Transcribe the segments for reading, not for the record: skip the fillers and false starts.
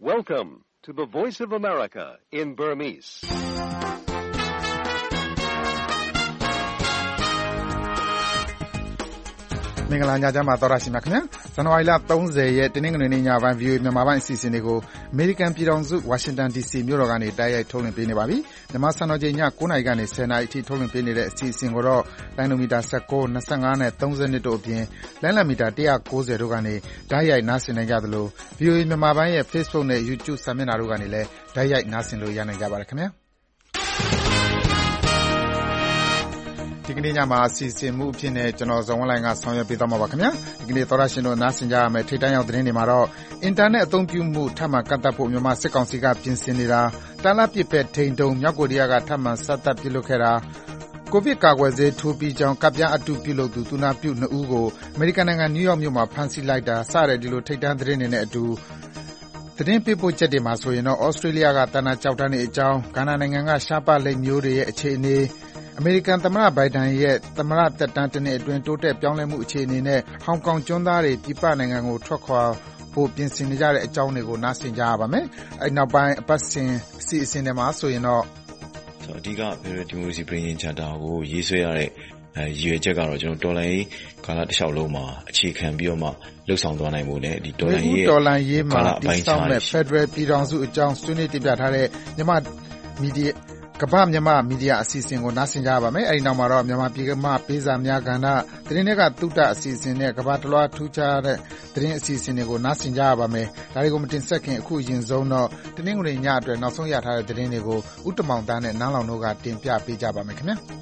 Welcome to the Voice of America in Burmese. ။မင်္ဂလာညချမ်းပါသောရရှိမြခင်ဗျာဇန်နဝါရီလ30ရက်တနင်္ဂနွေနေ့ညပိုင်း VOA မြန်မာပိုင်းအစီအစဉ်တွေကိုအမေရိကန်ပြည်ထောင်စုဝါရှင်တန် DC မြို့တော်ကနေတိုက်ရိုက်ထုတ်လွှင့်ပေးနေပါပြီ။မြန်မာစံတော်ချိန်ည9:00နာရီကနေ10:00နာရီအထိထုတ်လွှင့်ပေးနေတဲ့အစီအစဉ်ကိုတော့လိုင်းနိုမီတာ19, 25နဲ့32တို့အပြင်လိုင်းလံမီတာ190တို့ကနေတိုက်ရိုက်နားဆင်နိုင်ကြသလို VOA မြန်မာပိုင်းရဲ့ Facebook နဲ့ YouTube စာမျက်နှာတို့ကနေလည်းတိုက်ရိုက်နားဆင်လို့ရနိုင်ကြပါတယ်ခင်ဗျာ။ဒီကနေ့ညမှာအစီအစဉ်မှုအဖြစ်နဲ့ကျွန်တော်ဇော်ဝင်းလိုင်ကဆောင်ရွက်ပေးသွားမှာပါခင်ဗျာဒီကနေ့သောရရှင်တို့နားဆင်ကြရမယ်ထိတ်တန့်ရောက်သတင်းတွေမှာတော့အင်တာနက်အသုံးပြုမှုထပ်မံကန့်သတ်ဖို့မြန်မာစစ်ကောင်စီကပြင်ဆင်နေတာတာလပစ်ပဲထိန်တုံမြောက်ကိုရီးယားကထပ်မံဆက်သက်ပြုလုပ်ခဲ့တာကိုဗစ်ကာကွယ်ဆေးထိုးပြီးကြောင်းကပ်ပြားအတုပြုလုပ်သူသူနာပြု2ဦးကိုအမေရိကန်နိုင်ငံနယူးယောက်မြို့မှာဖမ်းဆီးလိုက်တာစတဲ့ဒီလိုထိတ်တန့်သတင်းတွေနဲ့အတူသတင်းပေးပို့ချက်တွေမှာဆိုရင်တော့ဩစတြေးလျကတန်တာကြောက်တန်းတွေအကြောင်းဂါနာနိုင်ငံကရှားပလိပ်မျိုးတွေရဲ့အခြေအနေအမေရိကန်သမ္မတဘိုင်ဒန်ရဲ့သမ္မတသက်တမ်းတစ်နှစ်အတွင်းတိုးတက်ပြောင်းလဲမှုအခြေအနေနဲ့ဟောင်ကောင်ကျွန်းသားတွေပြည်ပနိုင်ငံကိုထွက်ခွာဖို့ပြင်ဆင်နေကြတဲ့အကြောင်းတွေကိုနားဆင်ကြရပါမယ်။အဲဒီနောက်ပိုင်းအပတ်စဉ်အစီအစဉ်တွေမှာဆိုရင်တော့အဓိကဒီမိုကရေစီပြည်ရင်ချတာကိုရေးဆွဲရတဲ့ရည်ရွယ်ချက်ကတော့ကျွန်တော်တော်လိုင်းကာလတစ်လျှောက်လုံးမှာအခြေခံပြီးတော့မှလှုပ်ဆောင်သွားနိုင်ဖို့နဲ့ဒီတော်လိုင်းရေးမှာတည်ဆောက်မဲ့ Federal ပြည်ထောင်စုအကြောင်းဆွေးနွေးတင်ပြထားတဲ့မြန်မာမီဒီယာကမ္ဘာမြန်မာမီဒီယာအစီအစဉ်ကိုနားဆင်ကြပါမယ်။အဲဒီနောက်မှာတော့မြန်မာပြည်ကမှပေးစာများကဏ္ဍသတင်းတွေကသုတအစီအစဉ်နဲ့ကမ္ဘာတလွှားထူးခြားတဲ့သတင်းအစီအစဉ်တွေကိုနားဆင်ကြရပါမယ်။ဒါတွေကိုမတင်ဆက်ခင်အခုရင်ဆုံးတော့တနင်္ဂနွေညအတွက်နောက်ဆုံးရထားတဲ့သတင်းတွေကိုဥတ္တမောင်သားနဲ့နန်းလောင်တို့ကတင်ပြပေးကြပါမယ်ခင်ဗျာ။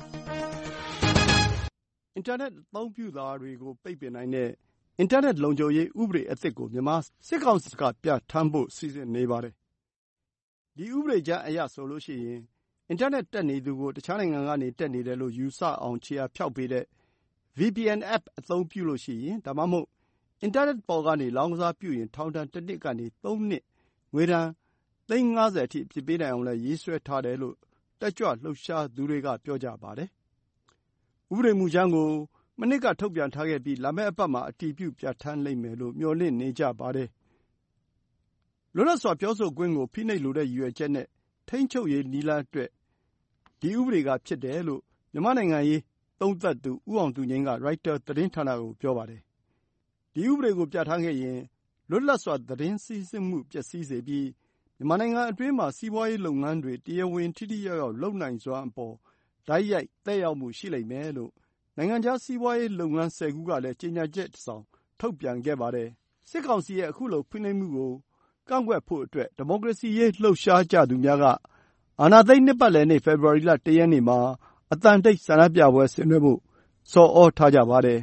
အင်တာနက်အသုံးပြုတာတွေကိုပိတ်ပင်နိုင်တဲ့အင်တာနက်လုံခြုံရေးဥပဒေအသစ်ကိုမြန်မာစစ်ကောင်စီကပြဋ္ဌာန်းဖို့စီစဉ်နေပါတယ်။ဒီဥပဒေကြမ်းအရဆိုလို့ရှိရင်အင်တာနက်တက်နေသူကိုတခြားနိုင်ငံကနေတက်နေတယ်လို့ယူဆအောင်ခြေရာဖျောက်ပေးတဲ့ VPN app အသုံးပြုလို့ရှိရင်ဒါမှမဟုတ်အင်တာနက်ပေါ်ကနေလောင်းကစားပြုရင်ထောင်ဒဏ်1နှစ်ကနေ3နှစ်ငွေဒဏ်$50,000အထိအပြစ်ပေးနိုင်အောင်လည်းရေးဆွဲထားတယ်လို့တက်ကြွလှုပ်ရှားသူတွေကပြောကြပါတယ်။ဥပဒေမူကြမ်းကိုမနှစ်ကထုတ်ပြန်ထားခဲ့ပြီးလာမယ့်အပတ်မှာအတည်ပြုပြဋ္ဌာန်းလိမ့်မယ်လို့မျှော်လင့်နေကြပါတယ်။လွတ်လပ်စွာပြောဆိုခွင့်ကိုဖိနှိပ်လိုတဲ့ရည်ရွယ်ချက်နဲ့ထိန်းချုပ်ရေးနည်းလမ်းအတွက်ဒီဥပဒေကဖြစ်တယ်လို့မြန်မာနိုင်ငံရေးသုံးသပ်သူဦးအောင်သူငြိမ်းကရိုက်တာသတင်းဌာနကိုပြောပါတယ်။ဒီဥပဒေကိုပြဋ္ဌာန်းခဲ့ရင်လွတ်လပ်စွာသတင်းစီးဆင်းမှုပျက်စီးစေပြီးမြန်မာနိုင်ငံအတွင်းမှာစီးပွားရေးလုပ်ငန်းတွေတရားဝင်ထိထိရောက်ရောက်လုပ်နိုင်စွမ်းအပေါ်တိုက်ရိုက်သက်ရောက်မှုရှိလိမ့်မယ်လို့နိုင်ငံခြားစီးပွားရေးလုပ်ငန်း10ခုကလည်းကြေညာချက်တစ်စောင်ထုတ်ပြန်ခဲ့ပါတယ်။စစ်ကောင်စီရဲ့အခုလိုဖိနှိပ်မှုကိုကန့်ကွက်ဖို့အတွက်ဒီမိုကရေစီရေးလှုပ်ရှားကြသူများကအာဏာသိမ်းနှစ်ပတ်လည်နေ့ဖေဖော်ဝါရီလ1ရက်နေ့မှာအသံတိတ်ဆန္ဒပြပွဲဆင်နွှဲဖို့ဆော်ဩထားကြပါတယ်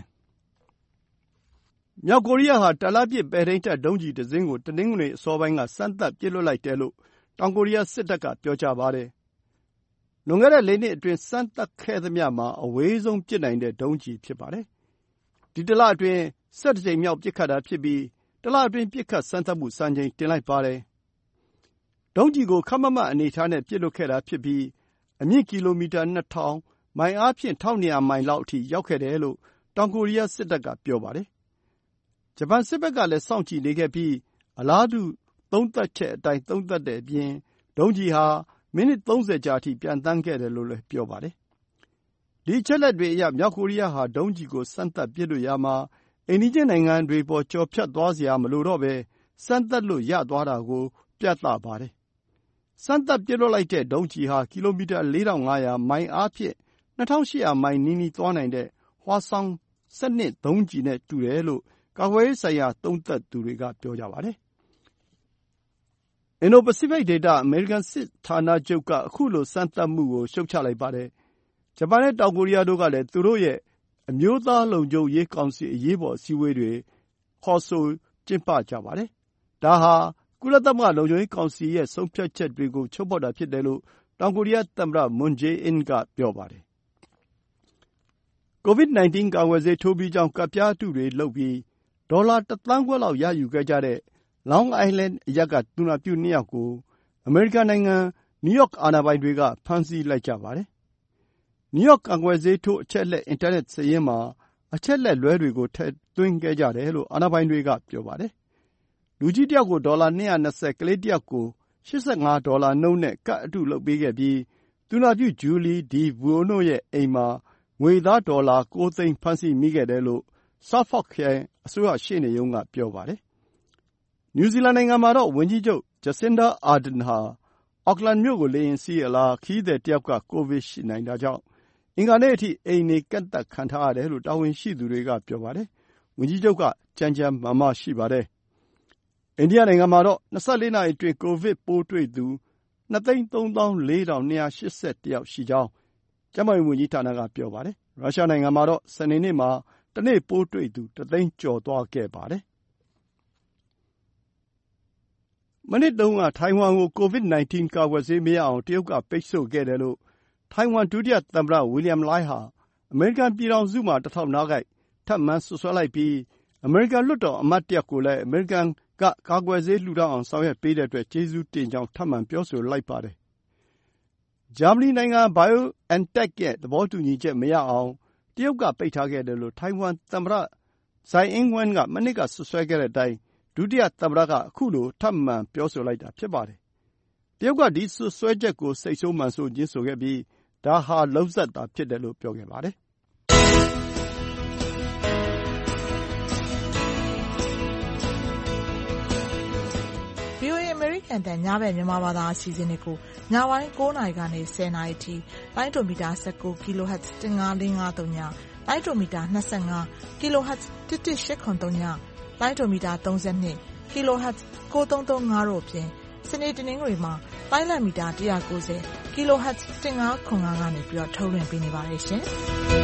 ။မြောက်ကိုရီးယားဟာတာလပစ်ပဲထိန်းတပ်ဒုံးကျည်တစ်စင်းကိုတနင်္ဂနွေအစောပိုင်းကစမ်းသပ်ပစ်လွှတ်လိုက်တယ်လို့တောင်ကိုရီးယားစစ်တပ်ကပြောကြားပါတယ်။လွန်ခဲ့တဲ့4နှစ်အတွင်းစမ်းသပ်ခဲ့သမျှမှာအဝေးဆုံးပစ်နိုင်တဲ့ဒုံးကျည်ဖြစ်ပါတယ်။ဒီတစ်လအတွင်း17ကြိမ်မြောက်ပစ်ခတ်တာဖြစ်ပြီးတစ်လအတွင်းပစ်ခတ်စမ်းသပ်မှုစံချိန်တင်လိုက်ပါတယ်။ဒုံးကျည်ကိုခပ်မတ်မတ်အနေအထားနဲ့ပစ်လွှတ်ခဲ့တာဖြစ်ပြီးအမြင့်ကီလိုမီတာ2000မိုင်အားဖြင့်1200မိုင်လောက်အထိရောက်ခဲ့တယ်လို့တောင်ကိုရီးယားစစ်တပ်ကပြောပါတယ်။ဂျပန်စစ်ဘက်ကလည်းစောင့်ကြည့်နေခဲ့ပြီးအလားတူသုံးသပ်ချက်အတိုင်းသုံးသပ်တဲ့အပြင်ဒုံးကျည်ဟာမိနစ်30ကြာအထိပျံသန်းခဲ့တယ်လို့လည်းပြောပါတယ်။ဒီအချက်အလက်တွေအရမြောက်ကိုရီးယားဟာဒုံးကျည်ကိုစမ်းသပ်ပစ်လွှတ်ရာမှာအိမ်နီးချင်းနိုင်ငံတွေပေါ်ကျော်ဖြတ်သွားစရာမလိုတော့ဘဲစမ်းသပ်လို့ရသွားတာကိုပြသပါတယ်။စမ်းသပ်ပစ်လွှတ်လိုက်တဲ့ဒုံးကျည်ဟာကီလိုမီတာ4500မိုင်အားဖြင့်2800မိုင်နီးနီးသွားနိုင်တဲ့ဟွာဆောင်း12ဒုံးကျည်နဲ့တူတယ်လို့ကာကွယ်ရေးဆိုင်ရာသုံးသပ်သူတွေကပြောကြပါတယ်။အင်ဒိုပစိဖိတ်ဒေသအမေရိကန်စစ်ဌာနချုပ်ကအခုလိုစမ်းသပ်မှုကိုရှုတ်ချလိုက်ပါတယ်။ဂျပန်နဲ့တောင်ကိုရီးယားတို့ကလည်းသူတို့ရဲ့အမျိုးသားလုံခြုံရေးကောင်စီအရေးပေါ်အစည်းအဝေးတွေခေါ်ဆိုကျင်းပကြပါတယ်။ဒါဟာကုလသမဂ္ဂလုံခြုံရေးကောင်စီရဲ့ဆုံးဖြတ်ချက်တွေကိုချိုးဖောက်တာဖြစ်တယ်လို့တောင်ကိုရီးယားသမ္မတမွန်ဂျေးအင်းကပြောပါတယ်။ COVID-19 ကာကွယ်ဆေးထိုးပြီးကြောင်းကပ်ပြားအတုတွေလုပ်ပြီးဒေါ်လာ1.5 သန်းလောက်ရယူခဲ့ကြတဲ့ Long Island အရပ်ကသူနာပြု2ယောက်ကိုအမေရိကန်နိုင်ငံနယူးယောက်အာဏာပိုင်တွေကဖမ်းဆီးလိုက်ကြပါတယ်။နယူးယောက်ကာကွယ်ဆေးထိုးအချက်အလက်အင်တာနက်စာရင်းမှာအချက်အလက်လွဲတွေကိုထည့်သွင်းခဲ့ကြတယ်လို့အာဏာပိုင်တွေကပြောပါတယ်။လူကြီးတစ်ယောက်ကို$220 ကလေးတစ်ယောက်ကို$85နှုန်းနဲ့ကတ်အတုလုပ်ပေးခဲ့ပြီးသူနာပြုဂျူလီဒီဘူအိုနိုရဲ့အိမ်မှာငွေသား$9 သိန်းဖမ်းဆီးမိခဲ့တယ်လို့Suffolk ခရိုင်အစိုးရရှေ့နေရုံးကပြောပါတယ်။နယူးဇီလန်နိုင်ငံမှာတော့ဝန်ကြီးချုပ်ဂျက်စင်ဒါအာဒန်ဟာအော့ကလန်မြို့ကိုလေယာဉ်စီးအလာခရီးသည်တစ်ယောက်ကကိုဗစ်ရှိနိုင်တာကြောင့်အင်္ဂါနေ့အထိအိမ်နေကန့်သတ်ခံထားရတယ်လို့တာဝန်ရှိသူတွေကပြောပါတယ်။ဝန်ကြီးချုပ်ကကြမ်းကြမ်းမာမာရှိပါတယ်။အိန္ဒိယနိုင်ငံမှာတော့24နာရီအတွင်းကိုဗစ်ပိုးတွေ့သူ2,34,281 ယောက်ရှိကြောင်းကျန်းမာရေးဝန်ကြီးဌာနကပြောပါတယ်။ရုရှားနိုင်ငံမှာတော့စနေနေ့မှာတနေ့ပိုးတွေ့သူ1သိန်းကျော်သွားခဲ့ပါတယ်။မနှစ်တုန်းကထိုင်ဝမ်ကိုကိုဗစ် -19 ကာကွယ်ဆေးမရအောင်တရုတ်ကပိတ်ဆို့ခဲ့တယ်လို့ထိုင်ဝမ်ဒုတိယသမ္မတဝီလျံလိုင်းဟာအမေရိကန်ပြည်ထောင်စုမှာတထောက်နားခိုက်ထပ်မံစွပ်စွဲလိုက်ပြီးအမေရိကန်လွှတ်တော်အမတ်တစ်ယောက်ကိုလည်းအမေရိကန်ကကာကွယ်ဆေးလှူဒါန်းအောင်ဆောင်ရွက်ပေးတဲ့အတွက်ကျေးဇူးတင်ကြောင်းထပ်မံပြောဆိုလိုက်ပါတယ်။ဂျာမနီနိုင်ငံ BioNTech ရဲ့သဘောတူညီချက်မရအောင်တရုတ်ကပိတ်ထားခဲ့တယ်လို့ထိုင်ဝမ်သမ္မတဇိုင်းအင်းဝမ်ကမနှစ်ကစွပ်စွဲခဲ့တဲ့အတိုင်းဒုတိယသမ္မတကအခုလိုထပ်မံပြောဆိုလိုက်တာဖြစ်ပါတယ်။တရုတ်ကဒီစွပ်စွဲချက်ကိုစိတ်ဆိုးမှန်ဆိုးငြင်းဆိုခဲ့ပြီးဒါဟာလုပ်ဇာတ်သာဖြစ်တယ်လို့ပြောခဲ့ပါတယ်။ VOA အမေရိကန်တန်ညဘက်မြန်မာဘာသာအစီအစဉ်တွေကိုညပိုင်း9နာရီကနေ10နာရီထိလိုင်းဒိုမီတာ19 kHz 15553ညလိုင်းဒိုမီတာ25 kHz 11883ညလိုင်းဒိုမီတာ32 kHz 9335တို့ဖြင့်စနေတနင်္ဂနွေမှာလိုင်းလမီတာ190 kHz 1505ကနေပြီးတော့ထုတ်လွှင့်ပေးနေပါတယ်ရှင်။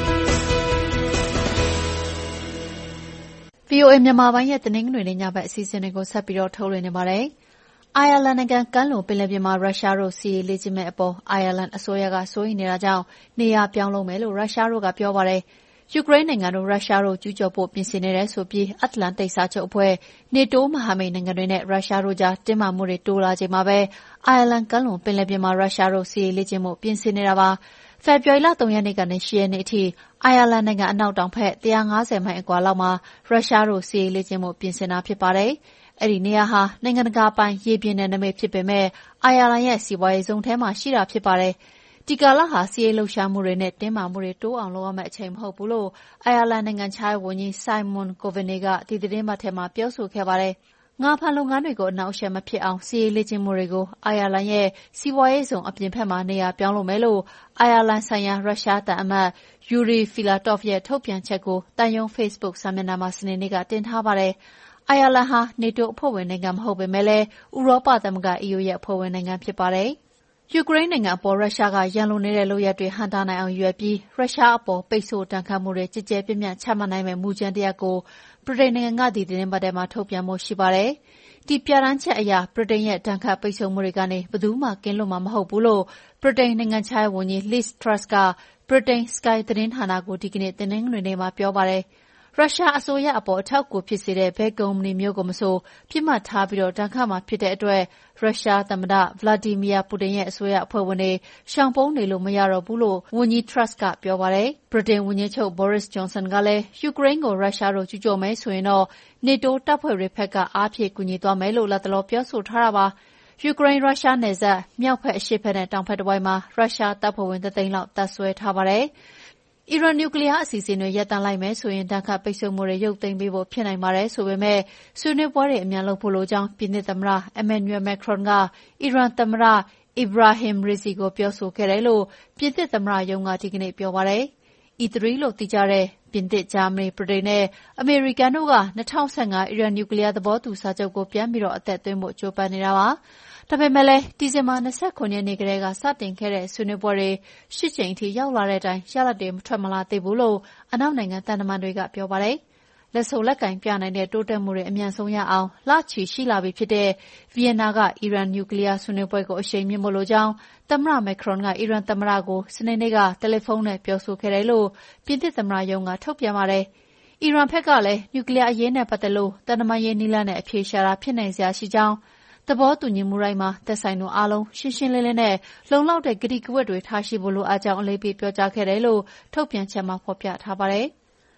VOA မြန်မာပိုင်းရဲ့တနင်္ဂနွေနေ့ညဘက်အစီအစဉ်တွေကိုဆက်ပြီးတော့ထုတ်လွှင့်နေပါတယ်။အိုင်ယာလန်နိုင်ငံကမ်းလွန်ပင်လယ်ပြင်မှာရုရှားတို့စစ်ရေးလေ့ကျင့်မယ့်အပေါ်အိုင်ယာလန်အစိုးရကစိုးရိမ်နေတာကြောင့်နေရာပြောင်းလုပ်မယ်လို့ရုရှားတို့ကပြောပါတယ်။ယူကရိန်းနိုင်ငံတို့ရုရှားတို့ကျူးကျော်ဖို့ပြင်ဆင်နေတယ်ဆိုပြီးအတ္တလန်တိတ်စာချုပ်အဖွဲ့နေတိုးမဟာမိတ်နိုင်ငံတွေနဲ့ရုရှားတို့ကြားတင်းမာမှုတွေတိုးလာချိန်မှာပဲအိုင်ယာလန်ကမ်းလွန်ပင်လယ်ပြင်မှာရုရှားတို့စစ်ရေးလေ့ကျင့်မှုပြင်ဆင်နေတာပါ။ဖေဖော်ဝါရီလ3ရက်နေ့ကနေ10ရက်နေ့အထိအိုင်ယာလန်နိုင်ငံအနောက်တောင်ဘက်150မိုင်အကွာလောက်မှာရုရှားတို့စစ်ရေးလေ့ကျင့်မှုပြင်ဆင်တာဖြစ်ပါတယ်။အဲ့ဒီနေရာဟာနိုင်ငံတကာပိုင်ရေပြင်နယ်နိမိတ်ဖြစ်ပေမဲ့အိုင်ယာလန်ရဲ့စီးပွားရေးဇုံထဲမှာရှိတာဖြစ်ပါတယ်။ဒီကာလဟာစစ်ရေးလှုပ်ရှားမှုတွေနဲ့တင်းမာမှုတွေတိုးအောင်လုပ်ရမယ့်အချိန်မဟုတ်ဘူးလို့အိုင်ယာလန်နိုင်ငံခြားရေးဝန်ကြီးဆိုင်မွန်ကိုဗင်နီကဒီသတင်းပတ်ထဲမှာပြောဆိုခဲ့ပါတယ်။ငါးဖမ်းလုပ်ငန်းတွေကိုအနှောင့်အယှက်မဖြစ်အောင်စစ်ရေးလေ့ကျင့်မှုတွေကိုအိုင်ယာလန်ရဲ့စီးပွားရေးဇုံအပြင်ဘက်မှာနေရာပြောင်းလုပ်မယ်လို့အိုင်ယာလန်ဆိုင်ရာရုရှားတန်အမတ်ယူရီဖီလာတော့ဖ်ရဲ့ထုတ်ပြန်ချက်ကိုတန်ယုံ Facebook စာမျက်နှာမှာစနေနေ့ကတင်ထားပါတယ်။အိုင်ယာလန်ဟာနေတိုးအဖွဲ့ဝင်နိုင်ငံမဟုတ်ပေမဲ့လည်းဥရောပသမဂ္ဂ EU ရဲ့အဖွဲ့ဝင်နိုင်ငံဖြစ်ပါတယ်။ယူကရိန်းနိုင်ငံအပေါ်ရုရှားကရန်လိုနေတဲ့လုပ်ရပ်တွေဟန့်တားနိုင်အောင်ရည်ရွယ်ပြီးရုရှားအပေါ်ပိတ်ဆို့ဒဏ်ခတ်မှုတွေကြည်ကြဲပြန့်ပြန့်ချမှတ်နိုင်မယ့်မူကြမ်းတစ်ရပ်ကိုဗြိတိန်နိုင်ငံကဒီသတင်းပတ်ထဲမှာထုတ်ပြန်ဖို့ရှိပါတယ်။ဒီပြဋ္ဌာန်းချက်အရဗြိတိန်ရဲ့ဒဏ်ခတ်ပိတ်ဆို့မှုတွေကနေဘယ်သူမှကင်းလွတ်မှာမဟုတ်ဘူးလို့ဗြိတိန်နိုင်ငံခြားရေးဝန်ကြီး Liz Truss ကဗြိတိန် Sky သတင်းဌာနကိုဒီကနေ့တနင်္ဂနွေနေ့မှာပြောပါတယ်။ရုရှားအစိုးရအပေါ်အထောက်အကူဖြစ်စေတဲ့ဘယ်ကုမ္ပဏီမျိုးကိုမဆိုပြစ်မှတ်ထားပြီးဒဏ်ခတ်မှာဖြစ်တဲ့အတွက်ရုရှားသမ္မတဗလာဒီမီယာပူတင်ရဲ့အစိုးရအဖွဲ့ဝင်တွေရှောင်ပုန်းနေလို့မရတော့ဘူးလို့ဝန်ကြီး Truss ကပြောပါတယ်။ဗြိတိန်ဝန်ကြီးချုပ် Boris Johnson ကလည်းယူကရိန်းကိုရုရှားတို့ကျူးကျော်မယ်ဆိုရင်တော့နေတိုးတပ်ဖွဲ့တွေဘက်ကအားဖြည့်ကူညီသွားမယ်လို့လတ်တလောပြောဆိုထားတာပါ။ယူကရိန်းရုရှားနယ်စပ်မြောက်ဘက်အရှေ့ဘက်နဲ့တောင်ဘက်တစ်ဝိုက်မှာရုရှားတပ်ဖွဲ့ဝင်3သိန်းလောက်တပ်စွဲထားပါတယ်။အီရန်နျူကလီးယားအစီအစဉ်တွေရပ်တန့်လိုက်မယ်ဆိုရင်ဒဏ်ခတ်ပိတ်ဆို့မှုတွေရုပ်သိမ်းပေးဖို့ဖြစ်နိုင်ပါတယ်ဆိုပေမဲ့ဆွေးနွေးပွဲတွေအမြန်လုပ်ဖို့လိုကြောင်းပြင်သစ်သမ္မတ Emmanuel Macron ကအီရန်သမ္မတ Ebrahim Raisi ကိုပြောဆိုခဲ့တယ်လို့ပြင်သစ်သမ္မတရုံးကဒီကနေ့ပြောပါတယ်။ E3 လို့သိကြတဲ့ပြင်သစ်၊ဂျာမနီ၊ဗြိတိန်နဲ့အမေရိကန်တို့က2015အီရန်နျူကလီးယားသဘောတူစာချုပ်ကိုပြန်ပြီးအသက်သွင်းဖို့ကြိုးပမ်းနေတာပါ။ဒါပေမဲ့လည်းဒီဇင်ဘာ29ရက်နေ့ကတည်းကစတင်ခဲ့တဲ့ဆွေးနွေးပွဲတွေ8ကြိမ်ထိရောက်လာတဲ့အတိုင်းရလဒ်တွေမထွက်မလာသေးဘူးလို့အနောက်နိုင်ငံသံတမန်တွေကပြောပါတယ်။လက်စုပ်လက်ကင်ပြနိုင်တဲ့တိုးတက်မှုတွေအမြန်ဆုံးရအောင်လချီရှိလာပြီဖြစ်တဲ့ဗီယက်နာကအီရန်နျူကလီးယားဆွေးနွေးပွဲကိုအရှိန်မြှင့်ဖို့လိုကြောင်းသမ္မတ Macron ကအီရန်သမ္မတကိုစနေနေ့ကတယ်လီဖုန်းနဲ့ပြောဆိုခဲ့တယ်လို့ပြင်သစ်သမ္မတရုံးကထုတ်ပြန်ပါတယ်။အီရန်ဘက်ကလည်းနျူကလီးယားအရေးနဲ့ပတ်သက်လို့သံတမန်ရေးနည်းလမ်းနဲ့အဖြေရှာတာဖြစ်နိုင်စရာရှိကြောင်းသဘောတူညီမှုတိုင်းမှာသက်ဆိုင်သူအားလုံးရှင်းရှင်းလင်းလင်းနဲ့လုံလောက်တဲ့ကတိကဝတ်တွေထားရှိဖို့လိုအပ်ကြောင်းအလေးပေးပြောကြားခဲ့တယ်လို့ထုတ်ပြန်ချက်မှာဖော်ပြထားပါတယ်။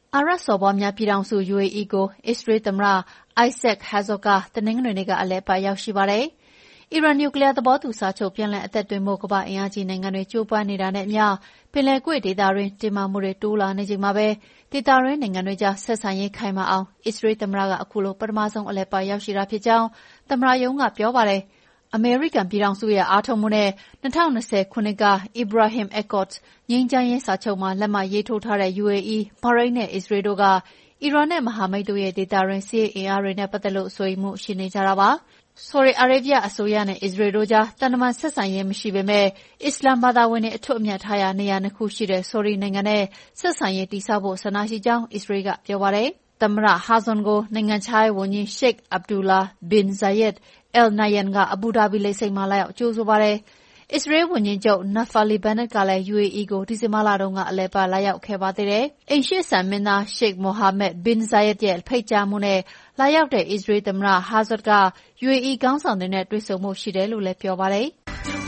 အာရပ်စော်ဘွားများပြည်ထောင်စု UAE ကိုအစ္စရေးသမ္မတ Isaac Herzog ကတနင်္ဂနွေနေ့ကအလည်အပတ်ရောက်ရှိပါတယ်။အီရန်နျူကလီးယားသဘောတူစာချုပ်ပြန်လည်အသက်သွင်းဖို့ကမ္ဘာ့အင်အားကြီးနိုင်ငံတွေကြိုးပမ်းနေတာနဲ့အမျှပင်လယ်ကွေ့ဒေသတွင်းတင်းမာမှုတွေတိုးလာနေချိန်မှာပဲဒေသတွင်းနိုင်ငံတွေကြားဆက်ဆံရေးခိုင်မာအောင်အစ္စရေးသမ္မတကအခုလိုပထမဆုံးအလည်အပတ်ရောက်ရှိတာဖြစ်ကြောင်းသမ္မတရုံးကပြောပါတယ်။အမေရိကန်ပြည်ထောင်စုရဲ့အားထုတ်မှုနဲ့2020ခုနှစ်က Abraham Accords ငြိမ်းချမ်းရေးစာချုပ်မှာလက်မှတ်ရေးထိုးထားတဲ့ UAE, ဘာရိန်းနဲ့အစ္စရေးတို့ကအီရန်နဲ့မဟာမိတ်တို့ရဲ့ဒေသတွင်းစစ်ရေးအင်အားတွေနဲ့ပတ်သက်လို့စိုးရိမ်မှုရှိနေကြတာပါ။ဆော်ဒီအာရေဗျအစိုးရနဲ့အစ္စရေးတို့ကြားသံတမန်ဆက်ဆံရေးမရှိပေမဲ့အစ္စလာမ်ဘာသာဝင်တွေအထွတ်အမြတ်ထားရာနေရာနှစ်ခုရှိတဲ့ဆော်ဒီနိုင်ငံနဲ့ဆက်ဆံရေးတည်ဆောက်ဖို့ဆန္ဒရှိကြောင်းအစ္စရေးကပြောပါတယ်။သမ္မတဟာဇွန်ကိုနိုင်ငံခြားရေးဝန်ကြီး Sheikh Abdullah bin Zayed Al Nahyan ကအဘူဒါဘီလေဆိပ်မှာလာရောက်ကြိုဆိုပါတယ်။အစ္စရေးဝန်ကြီးချုပ် Naftali Bennett ကလည်း UAE ကိုဒီဇင်ဘာလတုန်းကအလည်အပတ်လာရောက်ခဲ့ပါသေးတယ်။အိမ်ရှေ့စံမင်းသား Sheikh Mohammed bin Zayed ရဲ့ဖိတ်ကြားမှုနဲ့လာရောက်တဲ့အစ္စရေးသမ္မတ Herzog က UAE ခေါင်းဆောင်တွေနဲ့တွေ့ဆုံမှုရှိတယ်လို့လည်းပြောပါတယ်။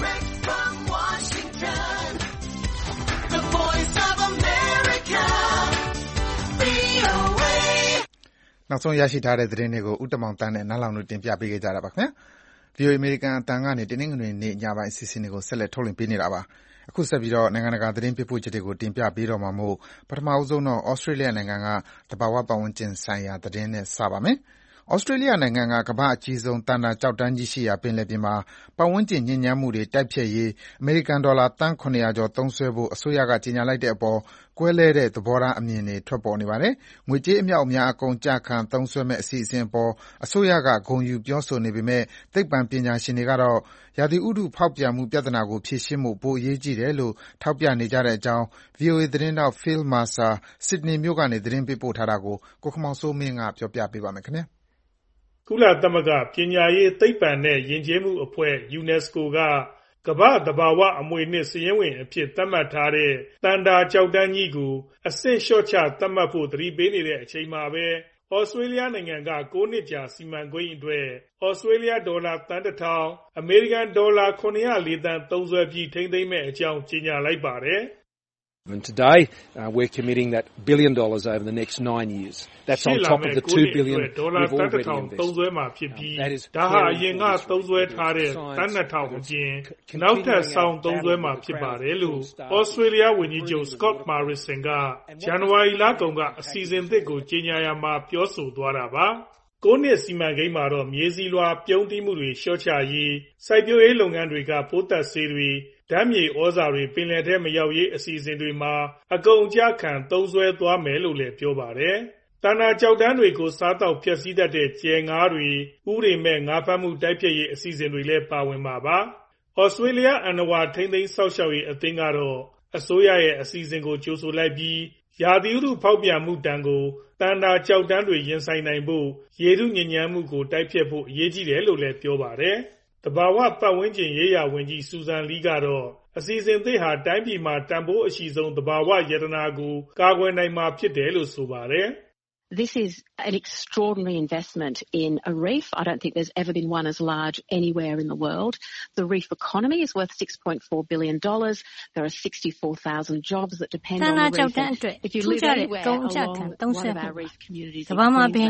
နောက်ဆုံးရရှိထားတဲ့သတင်းတွေကိုဦးတမောင်တန်းနဲ့နားလောင်တို့တင်ပြပေးခဲ့ကြတာပါခင်ဗျာ။ VOA အမေရိကန်အသံကနေတနင်္ဂနွေနေ့ညပိုင်းအစီအစဉ်တွေကိုဆက်လက်ထုတ်လွှင့်ပေးနေတာပါ။အခုဆက်ပြီးနိုင်ငံတကာသတင်းပေးပို့ချက်တွေကိုတင်ပြပေးတော့မှာမို့ပထမဆုံးတော့ဩစတြေးလျနိုင်ငံကသဘာဝပတ်ဝန်းကျင်ဆိုင်ရာသတင်းနဲ့စပါမယ်။ဩစတြေးလျနိုင်ငံကကမ္ဘာ့အကြီးဆုံးသန္တာကျောက်တန်းကြီးရှိရာပင်လယ်ပြင်မှာပတ်ဝန်းကျင်ညစ်ညမ်းမှုတွေတိုက်ဖျက်ရေးအမေရိကန်ဒေါ်လာသန်း700ကျော်သုံးစွဲဖို့အစိုးရကကြေညာလိုက်တဲ့အပေါ်ကွဲလွဲတဲ့သဘောထားအမြင်တွေထွက်ပေါ်နေပါတယ်။ငွေကြေးအမြောက်အများအကုန်ကျခံသုံးစွဲမယ့်အစီအစဉ်အပေါ်အစိုးရကဂုဏ်ယူပြောဆိုနေပေမဲ့သိပ္ပံပညာရှင်တွေကတော့ရာသီဥတုဖောက်ပြန်မှုပြဿနာကိုဖြေရှင်းဖို့ပိုအရေးကြီးတယ်လို့ထောက်ပြနေကြတဲ့အကြောင်း VOA သတင်းထောက် Phil Mercer ဆစ်ဒနီမြို့ကနေသတင်းပေးပို့ထားတာကိုကိုခင်မောင်စိုးမင်းကပြောပြပေးပါမယ်ခင်ဗျာ။ကုလသမဂ္ဂပညာရေးသိပ္ပံနဲ့ယဉ်ကျေးမှုအဖွဲ့ UNESCO ကကမ္ဘာ့သဘာဝအမွေအနှစ်စာရင်းဝင်အဖြစ်သတ်မှတ်ထားတဲ့သန္တာကျောက်တန်းကြီးကိုအဆင့်လျှော့ချသတ်မှတ်ဖို့သတိပေးနေတဲ့အချိန်မှာပဲဩစတြေးလျနိုင်ငံက9နှစ်ကြာစီမံကိန်းအတွက်ဩစတြေးလျဒေါ်လာသန်း1000အမေရိကန်ဒေါ်လာ904သန်းသုံးစွဲပြီးထိန်းသိမ်းမယ့်အကြောင်းကြေညာလိုက်ပါတယ်။ And today, we're committing that $1 billion over the next 9 years. That's on top of the $2 billion we've already invested. ဒါဟာအရင်ကသုံးစွဲထားတဲ့သန်း2000အပြင်နောက်ထပ်ဆောင်သုံးစွဲမှာဖြစ်ပါတယ်လို့ဩစတြေးလျဝန်ကြီးချုပ် Scott Morrison ကဇန်နဝါရီလကုန်ကအစီအစဉ်သစ်ကိုကြေညာရာမှာပြောဆိုသွားတာပါ။9နှစ်စီမံကိန်းမှာတော့မြေဆီလွှာပြုန်းတီးမှုတွေလျှော့ချရေးစိုက်ပျိုးရေးလုပ်ငန်းတွေကပိုးသတ်ဆေးတွေဓာတ်မြေဩဇာတွေပင်လယ်ထဲမရောက်ရေးအစီအစဉ်တွေမှာအကုန်အကျခံသုံးစွဲသွားမယ်လို့လည်းပြောပါတယ်။သန္တာကျောက်တန်းတွေကိုစားတောက်ဖျက်ဆီးတတ်တဲ့ကြယ်ငါးတွေဥပဒေမဲ့ငါးဖမ်းမှုတိုက်ဖျက်ရေးအစီအစဉ်တွေလည်းပါဝင်မှာပါ။ဩစတြေးလျအဏ္ဏဝါထိန်းသိမ်းစောင့်ရှောက်ရေးအသင်းကတော့အစိုးရရဲ့အစီအစဉ်ကိုကြိုဆိုလိုက်ပြီးရာသီဥတုဖောက်ပြန်မှုတန်ကိုသန္တာကျောက်တန်းတွေရင်ဆိုင်နိုင်ဖို့ရေထုညစ်ညမ်းမှုကိုတိုက်ဖျက်ဖို့အရေးကြီးတယ်လို့လည်းပြောပါတယ်။သဘာဝပတ်ဝန်းကျင်ရေးရာဝန်ကြီးစူဇန်လီကတော့အစီအစဉ်သစ်ဟာတိုင်းပြည်မှာတန်ဖိုးအရှိဆုံးသဘာဝရတနာကိုကာကွယ်နိုင်မှာဖြစ်တယ်လို့ဆိုပါတယ်။ This is an extraordinary investment in a reef. I don't think there's ever been one as large anywhere in the world. The reef economy is worth $6.4 billion. There are 64,000 jobs that depend on the reef. If you live anywhere along one of our reef communities, so it's like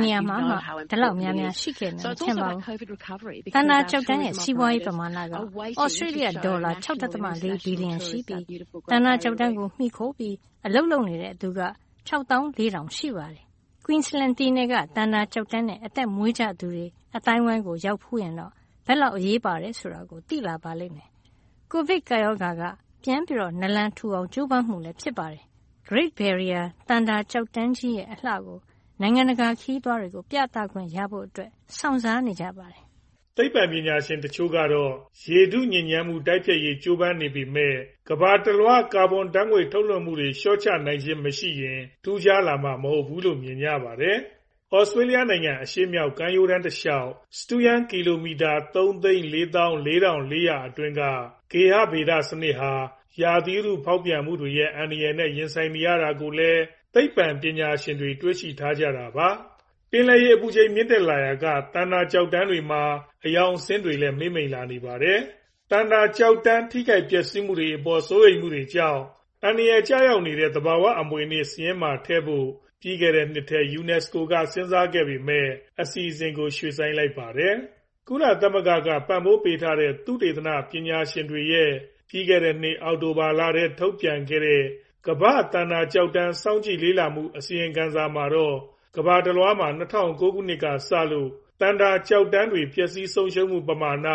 COVID recovery. သန္တာကျောက်တန်းရဲ့စီးပွားရေးပမာဏကဩစတြေးလျဒေါ်လာ 6.4 ဘီလီယံရှိပြီးသန္တာကျောက်တန်းကိုမှီခိုပြီးအလုပ်လုပ်နေတဲ့သူက 64000 ရှိပါတယ်။ Queensland ပြည်နယ်ကသန္တာကျောက်တန်းနဲ့အသက်မွေးကြသူတွေအတိုင်းဝိုင်းကိုရောက်ဖူးရင်တော့ဘယ်လောက်အရေးပါတယ်ဆိုတာကိုသိလာပါလိမ့်မယ်။ ကိုဗစ်ကာရောဂါကပြန်ပြီးနလန်ထူအောင်ကြိုးပမ်းမှုလည်းဖြစ်ပါတယ်။ Great Barrier သန္တာကျောက်တန်းကြီးရဲ့အလှကိုနိုင်ငံတကာခရီးသွားတွေကိုပြသခွင့်ရဖို့အတွက်စောင့်စားနေကြပါတယ်။သိပ္ပံပညာရှင်တချို့ကတော့ရေထုညစ်ညမ်းမှုတိုက်ဖျက်ရေးကြိုးပမ်းနေပေမဲ့ကမ္ဘာတလွှားကာဗွန်ဓာတ်ငွေ့ထုတ်လွှတ်မှုတွေလျှော့ချနိုင်ခြင်းမရှိရင်ထူးခြားလာမှာမဟုတ်ဘူးလို့မြင်ကြပါတယ်။ဩစတြေးလျနိုင်ငံအရှေ့မြောက်ကမ်းရိုးတန်းတလျှောက်စတုရန်းကီလိုမီတာ 3,44,400 အတွင်းကဂေဟဗေဒစနစ်ဟာရာသီဥတုဖောက်ပြန်မှုတွေရဲ့အန္တရာယ်နဲ့ရင်ဆိုင်နေရတာကိုလည်းသိပ္ပံပညာရှင်တွေတွေ့ရှိထားကြတာပါ။ပင်လယ်ရေအပူချိန်မြင့်တက်လာရာကသန္တာကျောက်တန်းတွေမှာအယောင်အဆင်းတွေလည်းမှေးမှိန်လာနေပါတယ်။သန္တာကျောက်တန်းထိခိုက်ပျက်စီးမှုတွေအပေါ်စိုးရိမ်မှုတွေကြောင့်အန္တရာယ်ကျရောက်နေတဲ့သဘာဝအမွေအနှစ်စာရင်းမှာထည့်ဖို့ပြီးခဲ့တဲ့နှစ်ထဲ UNESCO ကစဉ်းစားခဲ့ပေမဲ့အစီအစဉ်ကိုရွှေ့ဆိုင်းလိုက်ပါတယ်။ကုလသမဂ္ဂကပံ့ပိုးပေးထားတဲ့သုတေသနပညာရှင်တွေရဲ့ပြီးခဲ့တဲ့နှစ်အောက်တိုဘာလထဲထုတ်ပြန်ခဲ့တဲ့ကမ္ဘာ့သန္တာကျောက်တန်းစောင့်ကြည့်လေ့လာမှုအစီရင်ခံစာမှာတော့ကမ္ဘာတစ်လွှားမှာ2009ခုနှစ်ကစလို့သန္တာကျောက်တန်းတွေပျက်စီးဆုံးရှုံးမှုပမာဏ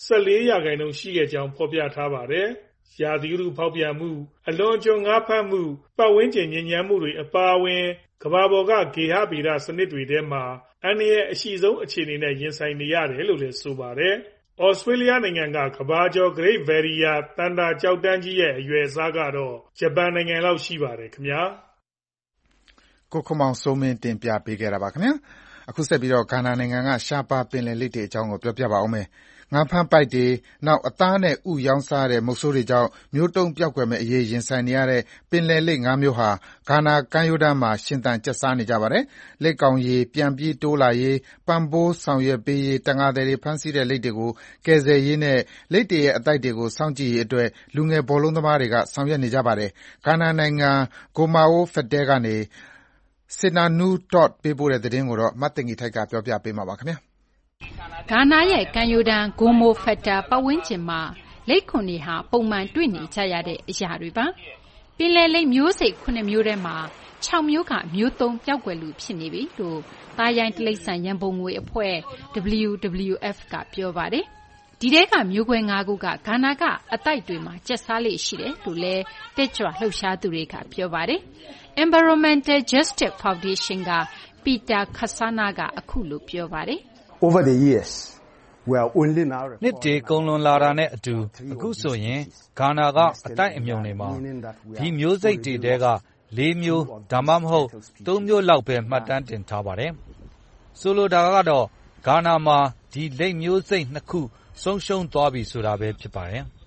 14% ရှိခဲ့ကြောင်းဖော်ပြထားပါတယ်။ရာသီဥတုဖောက်ပြန်မှုအလွန်အကျွံငါးဖမ်းမှုပတ်ဝန်းကျင်ညစ်ညမ်းမှုတွေအပါအဝင်ကမ္ဘာပေါ်ကဂေဟဗေဒစနစ်တွေထဲမှာအန္တရာယ်အရှိဆုံးအခြေအနေနဲ့ရင်ဆိုင်နေရတယ်လို့လည်းဆိုပါတယ်။ Australia နိုင်ငံကကမ္ဘာကျော် Great Barrier သန္တာကျောက်တန်းကြီးရဲ့အရွယ်အစားကတော့ဂျပန်နိုင်ငံလောက်ရှိပါတယ်ခင်ဗျာ။ကိုခင်မောင်စိုးမင်းတင်ပြပေးခဲ့တာပါခင်ဗျာ။အခုဆက်ပြီးတော့ဂါနာနိုင်ငံကရှားပါးပင်လယ်လိပ်တွေအကြောင်းကိုပြောပြပါဦးမယ်။ငါးဖမ်းပိုက်တွေနောက်အသားနဲ့ဥရောင်းစားတဲ့မုတ်ဆိုးတွေကြောင့်မျိုးတုံးပျောက်ကွယ်မဲ့အရေးရင်ဆိုင်နေရတဲ့ပင်လယ်လိပ်ငါးမျိုးဟာဂါနာကမ်းရိုးတန်းမှာရှင်သန်ကျက်စားနေကြပါတယ်။လိပ်ကောင်ရေပြန်ပြီးတိုးလာရေးပံ့ပိုးဆောင်ရွက်ပေးရေးတံငါသည်တွေဖမ်းဆီးတဲ့လိပ်တွေကိုကယ်ဆယ်ရေးနဲ့လိပ်တွေရဲ့အသိုက်တွေကိုစောင့်ကြည့်ရေးအတွက်လူငယ်ဘောလုံးသမားတွေကဆောင်ရွက်နေကြပါတယ်။ဂါနာနိုင်ငံဂိုမာအိုဖက်တဲကနေSinanu Todd ပေးပို့တဲ့သတင်းကိုမသိင်္ဂီထိုက်ကပြောပြပေးမှာပါခင်ဗျာ။ဂါနာရဲ့ကမ်းရိုးတန်းဂိုမိုဖက်တာပတ်ဝန်းကျင်မှာလိပ်ခွန်တွေဟာပုံမှန်တွေ့နေကြရတဲ့အရာတွေပါ။ပင်လယ်လိပ်မျိုးစိတ်9မျိုးထဲမှာ6မျိုးကမျိုးသုံးပျောက်ကွယ်လူဖြစ်နေပြီလို့သားရိုင်းတိရစ္ဆာန်ရန်ပုံငွေအဖွဲ့ WWF ကပြောပါတယ်။ဒီထဲကမျိုးကွဲ5ခုကဂါနာကအသိုက်တွေမှာကျက်စားလေ့ရှိတယ်လို့လည်းတက်ကြွလှုပ်ရှားသူတွေကပြောပါတယ်။ Environmental Justice Foundation က Peter Kasana ကအခုလိုပြောပါတယ်။ Over the years we are only now နှစ်တည်ကုန်လွန်လာတာနဲ့အတူအခုဆိုရင်ဂါနာကအတိုက်အမြုံတွေမှာဒီမျိုးစိတ်တွေတဲက4မျိုးဒါမှမဟုတ်3မျိုးလောက်ပဲမှတ်တမ်းတင်ထားပါတယ်။ဆိုလိုတာကတော့ဂါနာမှာဒီလိပ်မျိုးစိတ်2ခုဆုံးရှုံးသွားပြီဆိုတာပဲဖြစ်ပါတယ်။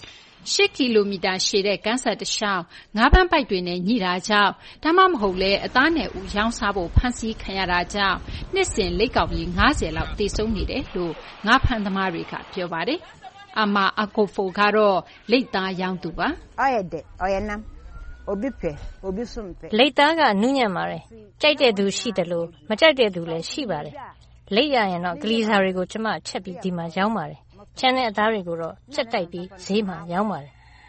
8 ကီလိုမီတာရှည်တဲ့ကမ်းစပ်တစ်လျှောက်ငါးပန်းပိုက်တွေနဲ့ညှိတာကြောင့်ဒါမှမဟုတ်လဲအသားနဲ့ဥရောင်းစားဖို့ဖမ်းဆီးခံရတာကြောင့်နှစ်စဉ်လိပ်ကောင်ကြီး90လောက်သေဆုံးနေတယ်လို့ငါးဖမ်းသမားတွေကပြောပါတယ်။အမအကိုဖိုကတော့လိပ်သားရောင်းသူပါ။လိပ်သားကနူးညံ့ပါတယ်။ကြိုက်တဲ့သူရှိတယ်လို့မကြိုက်တဲ့သူလည်းရှိပါတယ်။လိပ်ရရင်တော့ဂလီစာတွေကိုကျမချက်ပြီးဒီမှာရောင်းပါတယ်။ချမ်းတဲ့အသားတွေကိုတော့ချက်တိုက်ပြီးဈေးမှာရောင်းပါတယ်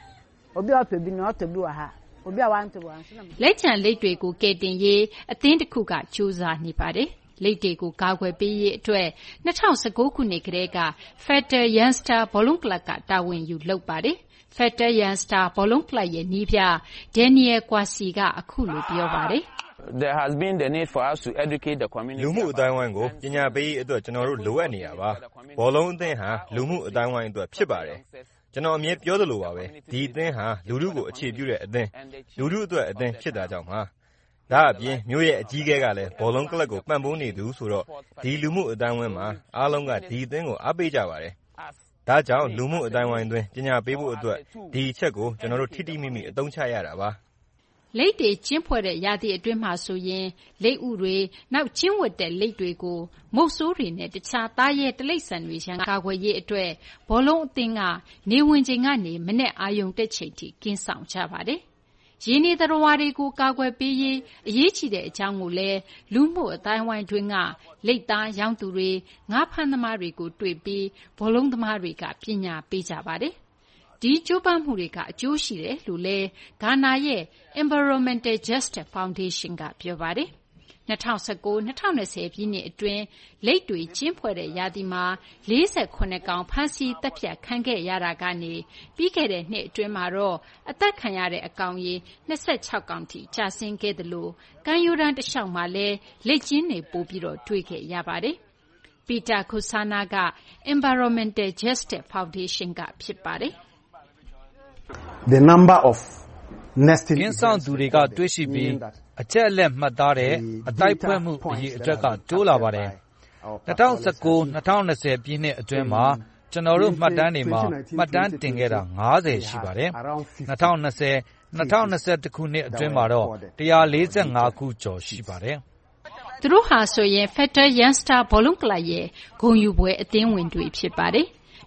လက်ချံလိပ်တွေကိုကယ်တင်ရေးအသင်းတစ်ခုကစူးစမ်းနေပါတယ်လိပ်တွေကိုကာကွယ်ပေးရေးအတွက်2019ခုနှစ်ကတည်းက Federal Youngster ဘောလုံးကလပ်ကတာဝန်ယူလုပ်ပါတယ်Federal Youngster ဘောလုံးကလပ်ရဲ့နီးပြ Daniel Kwasi ကအခုလိုပြောပါတယ် There has been the need for us to educate the community လူမှုအတိုင်းဝိုင်းကိုပညာပေးရေးအတွက်ကျွန်တော်တို့လိုအပ်နေတာပါဘောလုံးအသင်းဟာလူမှုအတိုင်းဝိုင်းအတွက်ဖြစ်ပါတယ်ကျွန်တော်အမြဲပြောသလိုပါပဲဒီအသင်းဟာလူထုကိုအခြေပြုတဲ့အသင်းလူထုအတွက်အသင်းဖြစ်တာကြောင့်ပါဒါအပြင်မျိုးရဲ့အကြီးအကဲကလည်းဘောလုံးကလပ်ကိုပံ့ပိုးနေသူဆိုတော့ဒီလူမှုအတိုင်းဝိုင်းမှာအားလုံးကဒီအသင်းကိုအားပေးကြပါတယ်ဒါကြောင့်လူမှုအတိုင်းဝိုင်းတွင်ပညာပေးဖို့အတွက်ဒီအချက်ကိုကျွန်တော်တို့ထိတိမိမိအသုံးချရတာပါလိပ်တွေကျင်းဖွဲ့တဲ့ရာသီအတွင်းမှာဆိုရင်လိပ်ဥတွေနောက်ကျင်းဝတ်တဲ့လိပ်တွေကိုမုတ်ဆိုးတွေနဲ့တခြားသားရဲတိရစ္ဆာန်တွေရန်ကာကွယ်ရေးအတွက်ဘောလုံးအသင်းကနေဝင်ချိန်ကနေမနေ့အာယုံတက်ချိန်ထိကင်းဆောင်ကြပါတယ်။ရင်းနေသတ္တဝါတွေကိုကာကွယ်ပေးရေးအရေးကြီးတဲ့အကြောင်းကိုလည်းလူမှုအတိုင်းဝိုင်းတွင်းကလိပ်သားရောင်းသူတွေငါးဖမ်းသမားတွေကိုတွေ့ပြီးဘောလုံးသမားတွေကပညာပေးကြပါတယ်။ဒီကျိုးပမ်းမှုတွေကအကျိုးရှိတယ်လို့လည်းဂါနာရဲ့ Environmental Justice Foundation ကပြောပါတယ်။2019-2020 ပြည့်နှစ်အတွင်းလိပ်တွေကျင်းဖွဲ့တဲ့ရာသီမှာ48ကောင်ဖမ်းဆီးတပ်ဖြတ်ခံခဲ့ရတာကနေပြီးခဲ့တဲ့နှစ်အတွင်းမှာတော့အသက်ခံရတဲ့အကောင်ရေ26ကောင်ထိကျဆင်းခဲ့တယ်လို့ကမ်းရိုးတန်းတစ်လျှောက်မှာလည်းလိပ်ကျင်းတွေပိုပြီးတော့တွေ့ခဲ့ရပါတယ်။ Peter Kasana က Environmental Justice Foundation ကဖြစ်ပါတယ်။ The number of nesting ကင်းဆောင်သူတွေကတွေ့ရှိပြီးအချက်အလက်မှတ်သားတဲ့အတိုက်ဖွဲ့မှုအရေးအတွက်ကတိုးလာပါတယ်2019-2020 ပြည့်နှစ်အတွင်းမှာကျွန်တော်တို့မှတ်တမ်းတွေမှာမှတ်တမ်းတင်ခဲ့တာ90ရှိပါတယ်2020-2021 ခုနှစ်အတွင်းမှာတော့145ခုကျော်ရှိပါတယ်သူတို့ဟာဆိုရင် Federal Youngster ဘောလုံးကလပ်ရဲ့ဂုဏ်ယူပွဲအသင်းဝင်တွေဖြစ်ပါတယ်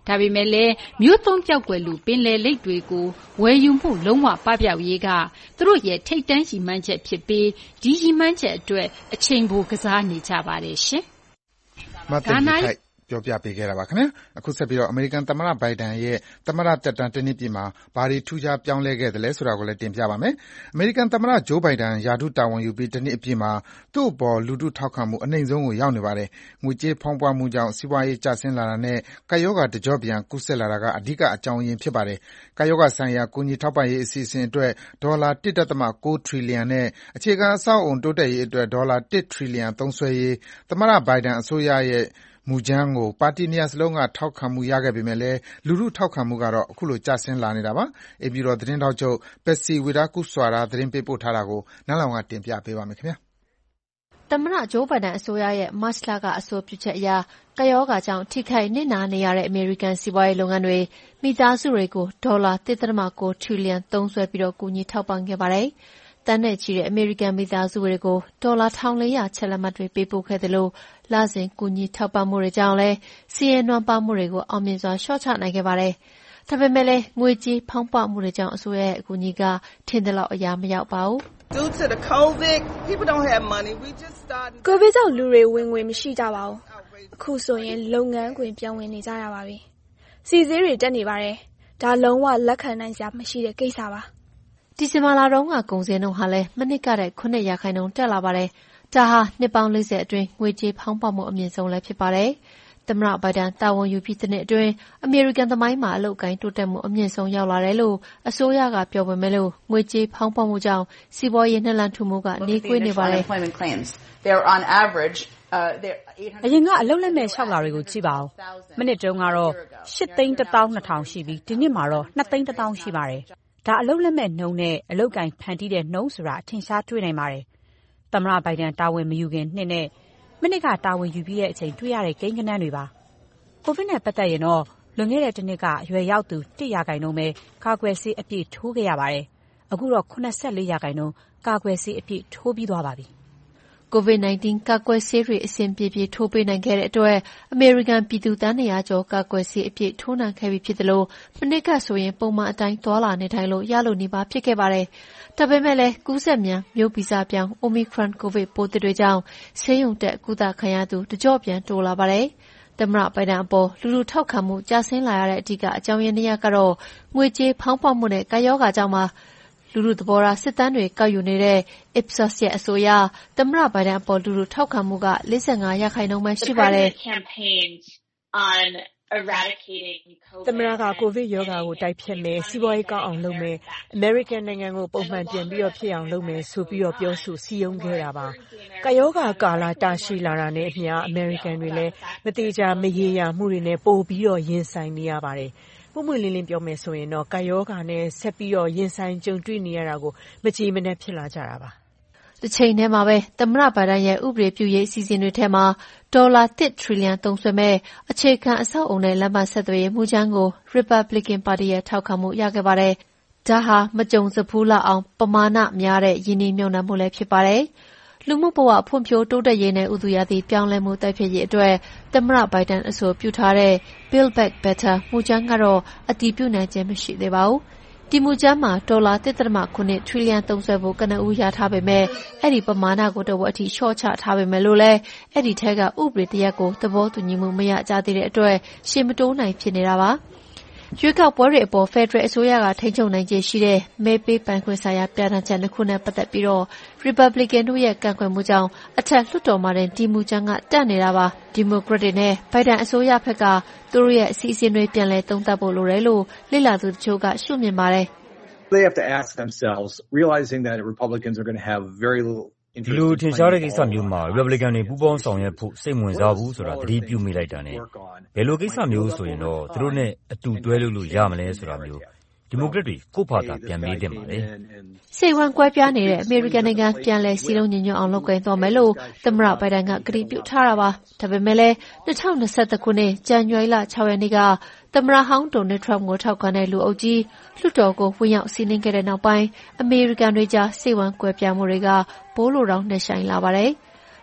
ဒါပေမဲ့လည်းမျိုးသုံးပျောက်ကွယ်လူပင်လယ်လိပ်တွေကိုဝယ်ယူမှုလုံးဝပပျောက်ရေးကသူတို့ရဲ့ထိပ်တန်းရည်မှန်းချက်ဖြစ်ပြီးဒီရည်မှန်းချက်အတွက်အချိန်ပိုကစားနေကြပါတယ်ရှင်။ဂါနာပြောပြပေးခဲ့တာပါခင်ဗျာအခုဆက်ပြီးတော့အမေရိကန်သမ္မတဘိုင်ဒန်ရဲ့သမ္မတတက်တန်းတစ်နှစ်ပြည့်မှာဘာတွေထူးခြားပြောင်းလဲခဲ့သလဲဆိုတာကိုလည်းတင်ပြပါမယ်အမေရိကန်သမ္မတဂျိုးဘိုင်ဒန်ယာထုတာဝန်ယူပြီးတစ်နှစ်အပြည့်မှာသူ့အပေါ်လူထုထောက်ခံမှုအနှိမ့်ဆုံးကိုရောက်နေပါတယ်ငွေကြေးဖောင်းပွားမှုကြောင့်စီးပွားရေးကျဆင်းလာတာနဲ့ကပ်ရောဂါတကြော့ပြန်ကူးစက်လာတာကအဓိကအကြောင်းရင်းဖြစ်ပါတယ်ကပ်ရောဂါဆိုင်ရာကူညီထောက်ပံ့ရေးအစီအစဉ်အတွက်ဒေါ်လာ 1.9 ထရီလီယံနဲ့အခြေခံအဆောက်အအုံတိုးတက်ရေးအတွက်ဒေါ်လာ 1 ထရီလီယံသုံးစွဲရေးသမ္မတဘိုင်ဒန်အစိုးရရဲ့မူကြမ်းကိုပါတီနှစ်ရပ်စလုံးကထောက်ခံမှုရခဲ့ပေမဲ့လည်းလူထုထောက်ခံမှုကတော့အခုလိုကျဆင်းလာနေတာပါ။အိမ်ဖြူတော်သတင်းထောက်ချုပ်ပက်စီဝီရာကုစွာရာသတင်းပေးပို့ထားတာကိုနန်းလောင်ကတင်ပြပေးပါမယ်ခင်ဗျာ။သမ္မတဂျိုးဘိုင်ဒန်အစိုးရရဲ့မတ်လကအဆိုပြုချက်အရကပ်ရောဂါကြောင့်ထိခိုက်နစ်နာနေရတဲ့အမေရိကန်စီးပွားရေးလုပ်ငန်းတွေမိသားစုတွေကိုဒေါ်လာ 1.9 ထရီလီယံသုံးစွဲပြီးကူညီထောက်ပံ့ခဲ့ပါတယ်။တန်းနဲ့ချီတဲ့အမေရိကန်မိသားစုတွေကိုဒေါ်လာ 1,400 ချက်လက်မှတ်တွေပေးပို့ခဲ့သလိုလစဉ်ကူညီထောက်ပံ့မှုတွေကြောင့်လည်းဆင်းရဲနွမ်းပါးမှုတွေကိုအောင်မြင်စွာလျှော့ချနိုင်ခဲ့ပါတယ်။ဒါပေမဲ့လည်းငွေကြေးဖောင်းပွမှုတွေကြောင့်အစိုးရရဲ့အကူအညီကထင်သလောက်အရာမရောက်ပါဘူး။ Due to the COVID, people don't have money. We just started. COVID ကြောင့်လူတွေဝင်ငွေမရှိကြပါဘူး။အခုဆိုရင်လုပ်ငန်းခွင်ပြောင်းဝင်နေကြရပါပြီ။စီစဉ်တွေတက်နေပါတယ်။ဒါလုံးဝလက်ခံနိုင်စရာမရှိတဲ့ကိစ္စပါ။ဒီဇင်ဘာလတုန်းကကုန်စည်နှုန်းဟာလည်းမနှစ်ကတည်းက 9% တက်လာပါတယ်။ဒါဟာနှစ်ပေါင်း40အတွင်းငွေကြေးဖောင်းပွမှုအမြင့်ဆုံးလည်းဖြစ်ပါတယ်။သမ္မတဘိုင်ဒန်တာဝန်ယူပြီးတဲ့နှစ်အတွင်းအမေရိကန်သမိုင်းမှာအလုပ်အကိုင်တိုးတက်မှုအမြင့်ဆုံးရောက်လာတယ်လို့အစိုးရကပြောပေမဲ့လို့ငွေကြေးဖောင်းပွမှုကြောင့်စီးပွားရေးနှက်လန်းထူမှုကနှေးကွေးနေပါတယ်။အရင်ကအလုပ်လက်မဲ့လျှောက်လာတွေကိုကြည့်ပါဦး။မနှစ်တုန်းကတော့8,120,000ရှိပြီးဒီနှစ်မှာတော့2,100,000ရှိပါတယ်။ဒါအလုပ်လက်မဲ့နှုန်းနဲ့အလုပ်ကိုင်ဖန်တီးတဲ့နှုန်းဆိုတာအထင်ရှားတွေ့နိုင်ပါတယ်။သမ္မတဘိုင်ဒန်တာဝန်မယူခင်နှစ်နဲ့မနှစ်ကတာဝန်ယူပြီးတဲ့အချိန်တွေ့ရတဲ့ကိန်းဂဏန်းတွေပါ။ကိုဗစ်နဲ့ပတ်သက်ရင်တော့လွန်ခဲ့တဲ့တစ်နှစ်ကအရွယ်ရောက်သူ1%ပဲကာကွယ်ဆေးအပြည့်ထိုးခဲ့ရပါတယ်။အခုတော့84%ကာကွယ်ဆေးအပြည့်ထိုးပြီးသွားပါပြီ။ COVID-19 ကာကွယ်ဆေးတွေအဆင်ပြေပြေထိုးပေးနိုင်ခဲ့တဲ့အတွက်အမေရိကန်ပြည်သူသန်း200ကျော်ကာကွယ်ဆေးအပြည့်ထိုးနှံခဲ့ပြီဖြစ်သလိုမနှစ်ကဆိုရင်ပုံမှန်အတိုင်းသွားလာနေထိုင်လို့ရလို့နေပါဖြစ်ခဲ့ပါတယ်။ဒါပေမဲ့လည်းကူးစက်မြန်မျိုးဗီဇပြောင်း Omicron COVID ပိုးသစ်တွေကြောင့်ဆေးရုံတက်ကုသခံရသူတကြော့ပြန်တိုးလာပါတယ်။သမ္မတဘိုင်ဒန်အပေါ်လူထုထောက်ခံမှုကျဆင်းလာရတဲ့အဓိကအကြောင်းရင်းနှစ်ရပ်ကတော့ငွေကြေးဖောင်းပွမှုနဲ့ကပ်ရောဂါကြောင့်ပါလူထုသဘောထားစစ်တမ်းတွေကောက်ယူနေတဲ့ Ipsos ရဲ့အဆိုအရသမ္မတဘိုင်ဒန်အပေါ်လူထုထောက်ခံမှုက 45% ပဲရှိပါတယ်။သမ္မတကကိုဗစ်ရောဂါကိုတိုက်ဖျက်မယ်စီးပွားရေးကောင်းအောင်လုပ်မယ်အမေရိကန်နိုင်ငံကိုပုံမှန်ပြန်ပြီးဖြစ်အောင်လုပ်မယ်ဆိုပြီးပြောဆိုစည်းရုံးခဲ့တာပါ။ကပ်ရောဂါကာလတာရှည်လာတာနဲ့အမျှအမေရိကန်တွေလည်းမတိကျမရေရာမှုတွေနဲ့ပိုပြီးရင်ဆိုင်နေရပါတယ်။ပွင့်ပွင့်လင်းလင်းပြောမယ်ဆိုရင်တော့ကပ်ရောဂါနဲ့ဆက်ပြီးရင်ဆိုင်ကြုံတွေ့နေရတာကိုမကြေမနက်ဖြစ်လာကြတာပါ။တစ်ချိန်တည်းမှာပဲသမ္မတဘိုင်ဒန်ရဲ့ဥပဒေပြုရေးအစီအစဉ်တွေထဲမှာဒေါ်လာ 1 ထရီလီယံသုံးစွဲမဲ့အခြေခံအဆောက်အအုံနဲ့လမ်းမဆက်သွယ်ရေးမူကြမ်းကို Republican ပါတီရဲ့ထောက်ခံမှုရခဲ့ပါတယ်။ဒါဟာမကြုံစဖူးလောက်အောင်ပမာဏများတဲ့ရင်းနှီးမြှုပ်နှံမှုလည်းဖြစ်ပါတယ်။လူမှုဘဝဖွံ့ဖြိုးတိုးတက်ရေးနဲ့ဥတုရာသီပြောင်းလဲမှုတိုက်ဖျက်ရေးအတွက်သမ္မတဘိုင်ဒန်အဆိုပြုထားတဲ့ Build Back Better မူကြမ်းကတော့အတည်ပြုနိုင်ခြင်းမရှိသေးပါဘူး။ဒီမူကြမ်းမှာဒေါ်လာ 1.9 ထရီလီယံသုံးစွဲဖို့ကနဦးရထားပေမဲ့အဲ့ဒီပမာဏကိုတဝက်အထိလျှော့ချထားပေမဲ့လို့လည်းအဲ့ဒီထဲကဥပဒေတရပ်ကိုသဘောတူညီမှုမရကြသေးတဲ့အတွက်ရှေ့မတိုးနိုင်ဖြစ်နေတာပါ။ရွေးကောက်ပွဲတွေအပေါ်ဖက်ဒရယ်အစိုးရကထိန်းချုပ်နိုင်ခြေရှိတဲ့မဲပေးပိုင်ခွင့်ဆိုင်ရာပြဌာန်းချက်နှစ်ခုနဲ့ပတ်သက်ပြီးတော့ Republican တို့ရဲ့ကန့်ကွက်မှုကြောင့်အထက်လွှတ်တော်မှာတင်ဒီမူကြမ်းကတန့်နေတာပါ။ Democrat တွေနဲ့ဘိုင်ဒန်အစိုးရဘက်ကသူတို့ရဲ့အစီအစဉ်တွေပြန်လည်သုံးသပ်ဖို့လိုတယ်လို့လေ့လာသူတချို့ကရှုမြင်ပါတယ်။ They have to ask themselves, realizing that Republicans are going to have very little ဒီလိုထင်ရှားတဲ့ကိစ္စမျိုးမှာ Republican တွေပူးပေါင်းဆောင်ရွက်ဖို့စိတ်ဝင်စားဘူးဆိုတာသတိပြုမိလိုက်တာနဲ့ဘယ်လိုကိစ္စမျိုးဆိုရင်တော့သူတို့နဲ့အတူတွဲလို့ရမလဲဆိုတာမျိုးဒီမိုကရက်တွေကိုယ့်ဘာသာပြန်မေးတင်ပါလေ။စိတ်ဝမ်းကွဲပြားနေတဲ့အမေရိကန်နိုင်ငံပြန်လည်စည်းလုံးညီညွတ်အောင်လုပ်ကိုင်သွားမယ်လို့သမ္မတဘိုင်ဒန်ကကတိပြုထားတာပါ။ဒါပေမဲ့လည်း2021ခုနှစ်ဇန်နဝါရီလ6ရက်နေ့ကသမ္မတဟောင်းဒေါ်နယ်ထရမ့်ကိုထောက်ခံတဲ့လူအုပ်ကြီးလွှတ်တော်ကိုဝင်ရောက်စီးနင်းခဲ့တဲ့နောက်ပိုင်းအမေရိကန်တွေကြားစိတ်ဝမ်းကွဲပြားမှုတွေကဘိုးလိုတောင်နှက်ဆိုင်လာပါတယ်။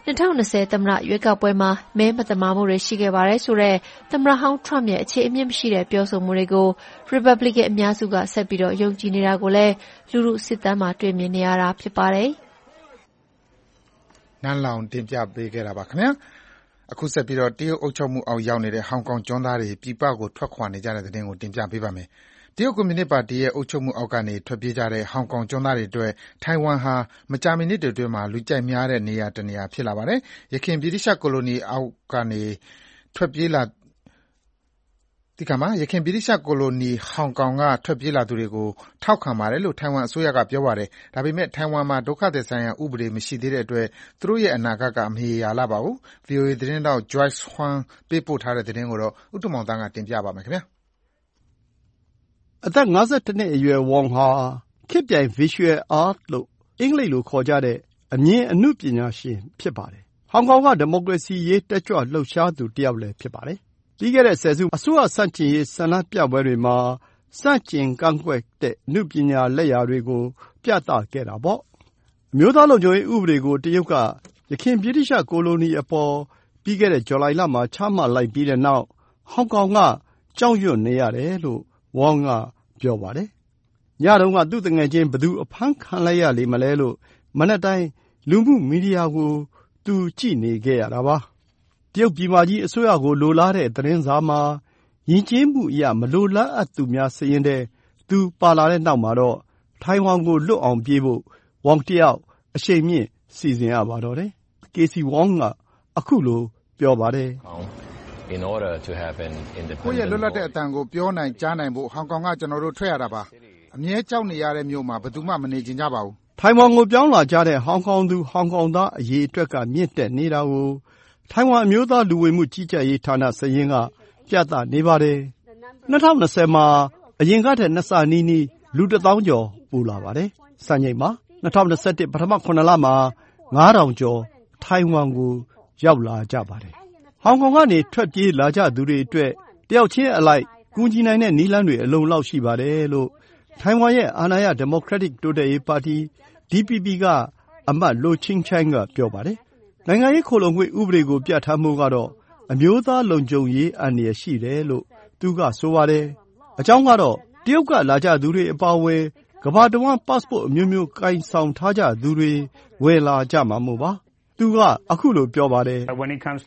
2020 သမ္မတရွေးကောက်ပွဲမှာမဲမသမာမှုတွေရှိခဲ့ပါတယ်ဆိုတဲ့သမ္မတဟောင်း Trump ရဲ့အခြေအမြစ်မရှိတဲ့ပြောဆိုမှုတွေကို Republican အများစုကဆက်ပြီးယုံကြည်နေတာကိုလည်းလူထုစစ်တမ်းမှာတွေ့မြင်နေရတာဖြစ်ပါတယ်။နန်းလောင်တင်ပြပေးခဲ့တာပါခင်ဗျာ။အခုဆက်ပြီးတရုတ်အုပ်ချုပ်မှုအောက်ရောက်နေတဲ့ဟောင်ကောင်ကျွန်းသားတွေပြည်ပကိုထွက်ခွာနေကြတဲ့သတင်းကိုတင်ပြပေးပါမယ်။တရုတ်ကွန်မြူနစ်ပါတီရဲ့အုပ်ချုပ်မှုအောက်ကနေထွက်ပြေးကြတဲ့ဟောင်ကောင်ကျွန်းသားတွေအတွက်ထိုင်ဝမ်ဟာမကြာမီနှစ်တွေအတွင်းလူကြိုက်များတဲ့နေရာတနေရာဖြစ်လာပါတယ်။ယခင်ဗြိတိသျှကိုလိုနီအောက်ကနေထွက်ပြေးလာယခင်ဗြိတိသျှကိုလိုနီဟောင်ကောင်ကထွက်ပြေးလာသူတွေကိုထောက်ခံပါတယ်လို့ထိုင်ဝမ်အစိုးရကပြောပါတယ်။ဒါပေမဲ့ထိုင်ဝမ်မှာဒုက္ခသည်ဆိုင်ရာဥပဒေမရှိသေးတဲ့အတွက်သူတို့ရဲ့အနာဂတ်ကမရေရာလှပါဘူး။ VOA သတင်းထောက် Joyce Huang ပေးပို့ထားတဲ့သတင်းကိုဦးတမောင်သန်းကတင်ပြပါမယ်ခင်ဗျာ။အသက်52နှစ်အရွယ် Wong ဟာခေတ်ပြိုင် Visual Art လို့အင်္ဂလိပ်လိုခေါ်ကြတဲ့အမြင်အနုပညာရှင်ဖြစ်ပါတယ်။ဟောင်ကောင်ကဒီမိုကရေစီရေးတက်ကြွလှုပ်ရှားသူတယောက်လည်းဖြစ်ပါတယ်။ပြီးခဲ့တဲ့ဆယ်စုအစိုးရဆန့်ကျင်ရေးဆန္ဒပြပွဲတွေမှာဆန့်ကျင်ကန့်ကွက်တဲ့အနုပညာလက်ရာတွေကိုပြသခဲ့တာပေါ့။အမျိုးသားလုံခြုံရေးဥပဒေကိုတရုတ်ကယခင်ဗြိတိသျှကိုလိုနီအပေါ်ပြီးခဲ့တဲ့ဇူလိုင်လမှာချမှတ်လိုက်ပြီးတဲ့နောက်ဟောင်ကောင်ကကြောက်ရွံ့နေရတယ်လို့Wong ကပြောပါတယ်။ညတုန်းကသူ့သူငယ်ချင်းဘယ်သူအဖမ်းခံလိုက်ရလိမ့်မလဲလို့မနက်တိုင်းလူမှုမီဒီယာကိုသူကြည့်နေခဲ့ရတာပါ။တရုတ်ပြည်မကြီးအစိုးရကိုလိုလားတဲ့သတင်းစာမှာယဉ်ကျေးမှုအရမလိုလားအပ်သူများစာရင်းထဲသူပါလာတဲ့နောက်မှာတော့ထိုင်ဝမ်ကိုလွတ်အောင်ပြေးဖို့Wong တယောက်အရှိန်မြင့်စီစဉ်ရပါတော့တယ်။ Casey Wong ကအခုလိုပြောပါတယ်။ကိုယ့်ရဲ့လွတ်လပ်တဲ့အသံကိုပြောနိုင်ကြားနိုင်ဖို့ဟောင်ကောင်ကကျွန်တော်တို့ထွက်ရတာပါ။အမြဲကြောက်နေရတဲ့မြို့မှာဘယ်သူမှမနေချင်ကြပါဘူး။ထိုင်ဝမ်ကိုပြောင်းလာကြတဲ့ဟောင်ကောင်သူဟောင်ကောင်သားအရေအတွက်ကမြင့်တက်နေတာကိုထိုင်ဝမ်အမျိုးသားလူဝင်မှုကြီးကြပ်ရေးဌာနစာရင်းကပြသနေပါတယ်။2020မှာအရင်ကထက်2ဆနီးနီးလူ1000ကျော်ပိုလာပါတယ်။စံချိန်မှာ2021ပထမ9လမှာ9000ကျော်ထိုင်ဝမ်ကိုရောက်လာကြပါတယ်။ဟောင်ကောင်ကနေထွက်ပြေးလာကြသူတွေအတွက်တယောက်ချင်းအလိုက်ကူညီနိုင်တဲ့နည်းလမ်းတွေအလုံလောက်ရှိပါတယ်လို့ထိုင်ဝမ်ရဲ့အာဏာရဒီမိုကရက်တစ်တိုးတက်ရေးပါတီ DPP ကအမတ်လိုချင်းချိုင်းကပြောပါတယ်။နိုင်ငံရေးခိုလှုံခွင့်ဥပဒေကိုပြဋ္ဌာန်းမှုကတော့အမျိုးသားလုံခြုံရေးအန္တရာယ်ရှိတယ်လို့သူကဆိုပါတယ်။အကြောင်းကတော့တရုတ်ကလာကြသူတွေအပါအဝင်ကမ္ဘာတဝန်း passport အမျိုးမျိုးကိုင်ဆောင်ထားကြသူတွေဝယ်လာကြမှာမို့ပါ။သူကအခုလိုပြောပါတယ်။တရုတ်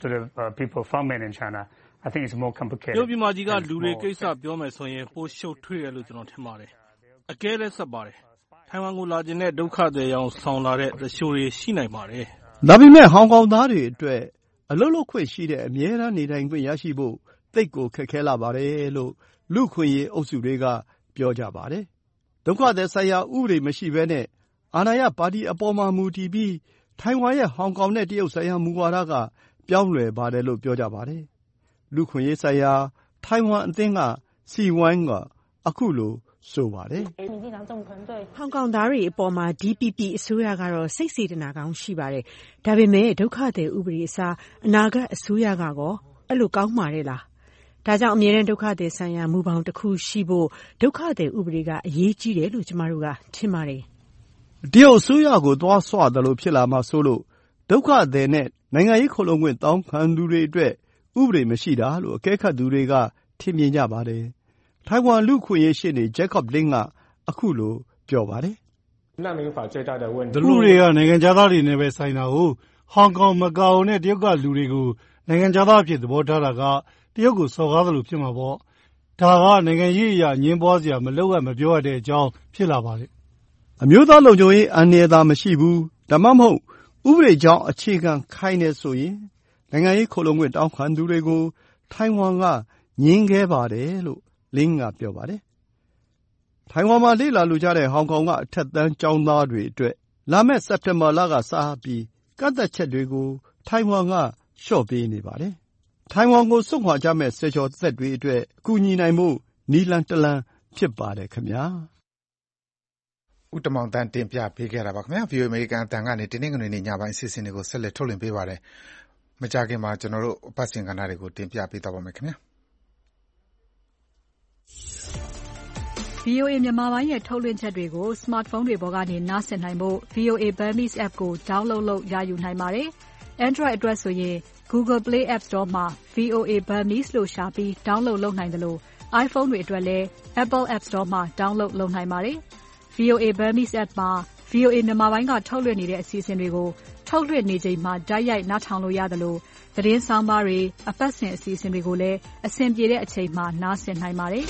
ပြည်မကြီးကလူတွေကိစ္စပြောမယ်ဆိုရင်ပိုရှုပ်ထွေးတယ်လို့ကျွန်တော်ထင်ပါတယ်။အကဲလည်းဆက်ပါတယ်။ထိုင်ဝမ်ကိုလာချင်တဲ့ဒုက္ခသည်ရောင်ဆောင်လာတဲ့သူတွေရှိနိုင်ပါတယ်။ဒါပေမဲ့ဟောင်ကောင်သားတွေအတွက်အလုပ်လုပ်ခွင့်ရှိတဲ့အမြဲတမ်းနေထိုင်ခွင့်ရရှိဖို့သိပ်ကိုခက်ခဲလာပါတယ်လို့လူ့အခွင့်အရေးအုပ်စုတွေကပြောကြပါတယ်။ဒုက္ခသည်ဆိုင်ရာဥပဒေမရှိဘဲနဲ့အာဏာရပါတီအပေါ်မှာမူတည်ပြီးထိုင်ဝမ်ရဲ့ဟောင်ကောင်နဲ့တရုတ်ဆိုင်ရာမူဝါဒကပြောင်းလဲပါတယ်လို့ပြောကြပါတယ်။လူ့အခွင့်အရေးဆိုင်ရာထိုင်ဝမ်အသင်းကစီဝိုင်းကအခုလိုဆိုပါတယ်။ "ဟောင်ကောင်သားတွေအပေါ်မှာ DPP အစိုးရကတော့စိတ်စေတနာကောင်းရှိပါတယ်။ဒါပေမဲ့ဒုက္ခသည်ဥပဒေအစားအနာဂတ်အစိုးရကကောအဲ့လိုကောင်းပါတယ်လား။ဒါကြောင့်အမြဲတမ်းဒုက္ခသည်ဆိုင်ရာမူဘောင်တစ်ခုရှိဖို့ဒုက္ခသည်ဥပဒေကအရေးကြီးတယ်လို့ကျမတို့ကထင်ပါတယ်။တရုတ်အစိုးရကိုသွားဆွသလိုဖြစ်လာမှာစိုးလို့ဒုက္ခသည်နဲ့နိုင်ငံရေးခိုလှုံခွင့်တောင်းခံသူတွေအတွက်ဥပဒေမရှိတာလို့အကဲခတ်သူတွေကထင်မြင်ကြပါတယ်။ထိုင်ဝမ်လူ့အခွင့်အရေးရှေ့နေ Jacob Lin ကအခုလိုပြောပါတယ်။ "သူတို့တွေကနိုင်ငံခြားသားတွေနဲ့ပဲဆိုင်တာကိုဟောင်ကောင်မကာအိုနဲ့တရုတ်ကလူတွေကိုနိုင်ငံခြားသားအဖြစ်သဘောထားတာကတရုတ်ကိုစော်ကားသလိုဖြစ်မှာပေါ့။ဒါကနိုင်ငံရေးအရအငြင်းပွားစရာမလုပ်အပ်မပြောအပ်တဲ့အကြောင်းဖြစ်လာပါတယ်။"အမျိုးသားလုံခြုံရေးအန္တရာယ်သာမရှိဘူးဒါမှမဟုတ်ဥပဒေကြောင်းအခြေခံခိုင်းတယ်ဆိုရင်နိုင်ငံရေးခိုလှုံခွင့်တောင်းခံသူတွေကိုထိုင်ဝမ်ကငြင်းခဲ့ပါတယ်လို့လင်းကပြောပါတယ်။ထိုင်ဝမ်မှာလေ့လာလိုကြတဲ့ဟောင်ကောင်ကအထက်တန်းကျောင်းသားတွေအတွက်လာမယ့်စက်တင်ဘာလကစပြီးကန့်သတ်ချက်တွေကိုထိုင်ဝမ်ကလျှော့ပေးနေပါတယ်။ထိုင်ဝမ်ကိုစွန့်ခွာကြမယ့်ဆယ်ကျော်သက်တွေအတွက်ကူညီနိုင်ဖို့နည်းလမ်းတလမ်းဖြစ်ပါတယ်ခင်ဗျာ။ဦးတမောင်သန်းတင်ပြပေးခဲ့တာပါခင်ဗျာ။ VOA အမေရိကန်အသံကနေတင်းငွေနေ့ညပိုင်းအစီအစဉ်တွေကိုဆက်လက်ထုတ်လွှင့်ပေးပါတယ်။မကြာခင်မှာကျွန်တော်တို့အပတ်စဉ်ကဏ္ဍတွေကိုတင်ပြပေးသွားပါမယ်ခင်ဗျာ။ VOA မြန်မာပိုင်းရဲ့ထုတ်လွှင့်ချက်တွေကို smartphone တွေပေါ်ကနေနားဆင်နိုင်ဖို့ VOA Burmese app ကို download လုပ်ရယူနိုင်ပါတယ်။ Android အတွက်ဆိုရင် Google Play App Store မှာ VOA Burmese လို့ရှာပြီး download လုပ်နိုင်တယ်လို့ iPhone တွေအတွက်လည်း Apple App Store မှာ download လုပ်နိုင်ပါတယ်။ VOA Burmese App မှာ VOA မြန်မာပိုင်းကထုတ်လွှင့်နေတဲ့အစီအစဉ်တွေကိုထုတ်လွှင့်နေချိန်မှာတိုက်ရိုက်နားထောင်လို့ရတယ်လို့သတင်းဆောင်ပါတွေအပတ်စဉ်အစီအစဉ်တွေကိုလည်းအဆင်ပြေတဲ့အချိန်မှာနားဆင်နိုင်ပါတယ်။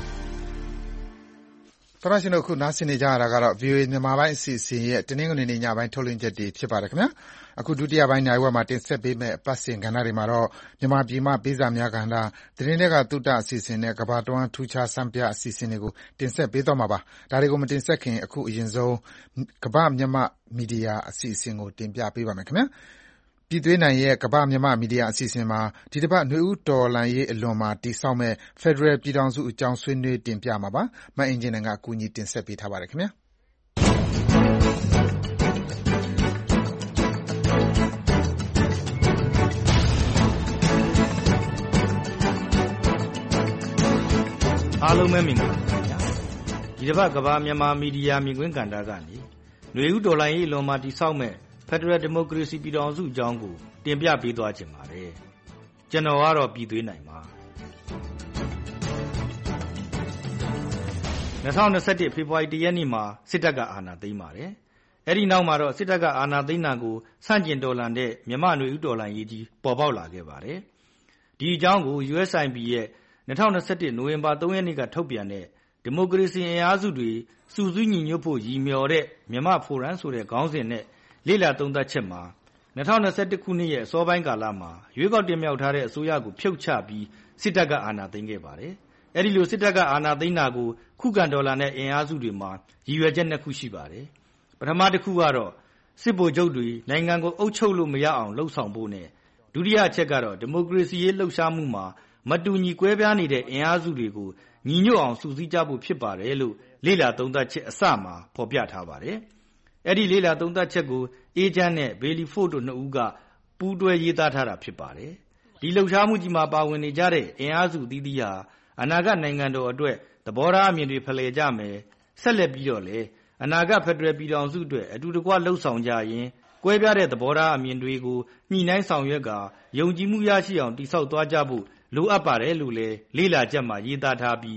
တော်ရရှိတို့ခုနားဆင်နေကြရတာကတော့ VOA မြန်မာပိုင်းအစီအစဉ်ရဲ့တင်းနှင်းကနေညပိုင်းထုတ်လွှင့်ချက်တွေဖြစ်ပါတယ်ခင်ဗျာ။အခုဒုတိယပိုင်းနိုင်ဝက်မှာတင်ဆက်ပေးမယ့်အပတ်စဉ်ကဏ္ဍတွေမှာတော့မြန်မာပြည်မှာပေးစာများကဏ္ဍသတင်းတွေကသုတအစီအစဉ်နဲ့ကဘာတွန်းထူးခြားစံပြအစီအစဉ်တွေကိုတင်ဆက်ပေးသွားမှာပါ။ဒါတွေကိုမတင်ဆက်ခင်အခုအရင်ဆုံးကဘာမြန်မာမီဒီယာအစီအစဉ်ကိုတင်ပြပေးပါမယ်ခင်ဗျာ။ပြည်သွေးနိုင်ရဲ့ကမ္ဘာမြန်မာမီဒီယာအစီအစဉ်မှာဒီတစ်ပတ်ຫນွေဦးတော်လှန်ရေးအလွန်မှာတည်ဆောက်မဲ့ Federal ပြည်ထောင်စုအကြောင်းဆွေးနွေးတင်ပြမှာပါ။မအင်ဂျင်နံကအကူအညီတင်ဆက်ပေးထားပါတယ်ခင်ဗျာ။အားလုံးပဲမင်္ဂလာပါခင်ဗျာ။ဒီတစ်ပတ်ကမ္ဘာမြန်မာမီဒီယာမြင်ကွင်းကဏ္ဍကနေຫນွေဦးတော်လှန်ရေးအလွန်မှာတည်ဆောက်မဲ့Federal Democracy ပြည်ထောင်စုအကြောင်းကိုတင်ပြပေးသွားခြင်းပါတယ်။ကျွန်တော်ကတော့ပြည်သွေးနိုင်ပါ2021ဖေဖော်ဝါရီလ 1 ရက်နေ့မှာစစ်တပ်ကအာဏာသိမ်းပါတယ်။အဲဒီနောက်မှာတော့စစ်တပ်ကအာဏာသိမ်းတာကိုဆန့်ကျင်တော်လှန်တဲ့မြန်မာຫນွေဦးတော်လှန်ရေးကြီးပေါ်ပေါက်လာခဲ့ပါတယ်။ဒီအကြောင်းကို USIP ရဲ့2021နိုဝင်ဘာ 3 ရက်နေ့ကထုတ်ပြန်တဲ့ဒီမိုကရေစီအင်အားစုတွေစုစည်းညီညွတ်ဖို့ရည်မျှော်တဲ့မြန်မာဖိုရမ်ဆိုတဲ့ခေါင်းစဉ်နဲ့လေ့လာသုံးသပ်ချက်မှာ2021ခုနှစ်ရဲ့အစောပိုင်းကာလမှာရွေးကောက်တင်မြှောက်ထားတဲ့အစိုးရကိုဖြုတ်ချပြီးစစ်တပ်ကအာဏာသိမ်းခဲ့ပါတယ်။အဲဒီလိုစစ်တပ်ကအာဏာသိမ်းတာကိုခုခံတော်လှန်တဲ့အင်အားစုတွေမှာရည်ရွယ်ချက်နှစ်ခုရှိပါတယ်။ပထမတစ်ခုကတော့စစ်ဗိုလ်ချုပ်တွေနိုင်ငံကိုအုပ်ချုပ်လို့မရအောင်လှုံ့ဆော်ဖို့နဲ့ဒုတိယအချက်ကတော့ဒီမိုကရေစီရေးလှုပ်ရှားမှုမှာမတူညီကွဲပြားနေတဲ့အင်အားစုတွေကိုညီညွတ်အောင်စုစည်းကြဖို့ဖြစ်ပါတယ်လို့လေ့လာသုံးသပ်ချက်အစမှာဖော်ပြထားပါတယ်။အဲ့ဒီလေ့လာသုံးသပ်ချက်ကိုအေဂျင့်နဲ့ဘေလီဖို့တို့နှစ်ဦးကပူးတွဲရေးသားထားတာဖြစ်ပါတယ်။ဒီလှုပ်ရှားမှုကြီးမှာပါဝင်နေကြတဲ့အင်အားစုအသီးသီးဟာအနာဂတ်နိုင်ငံတော်အတွက်သဘောထားအမြင်တွေဖလှယ်ကြမယ်။ဆက်လက်ပြီးတော့လေအနာဂတ်ဖက်ဒရယ်ပြည်ထောင်စုအတွက်အတူတကွလှုပ်ဆောင်ကြရင်ကွဲပြားတဲ့သဘောထားအမြင်တွေကိုညှိနှိုင်းဆောင်ရွက်ကယုံကြည်မှုရရှိအောင်တည်ဆောက်သွားကြဖို့လိုအပ်ပါတယ်လို့လည်းလေ့လာချက်မှာရေးသားထားပြီး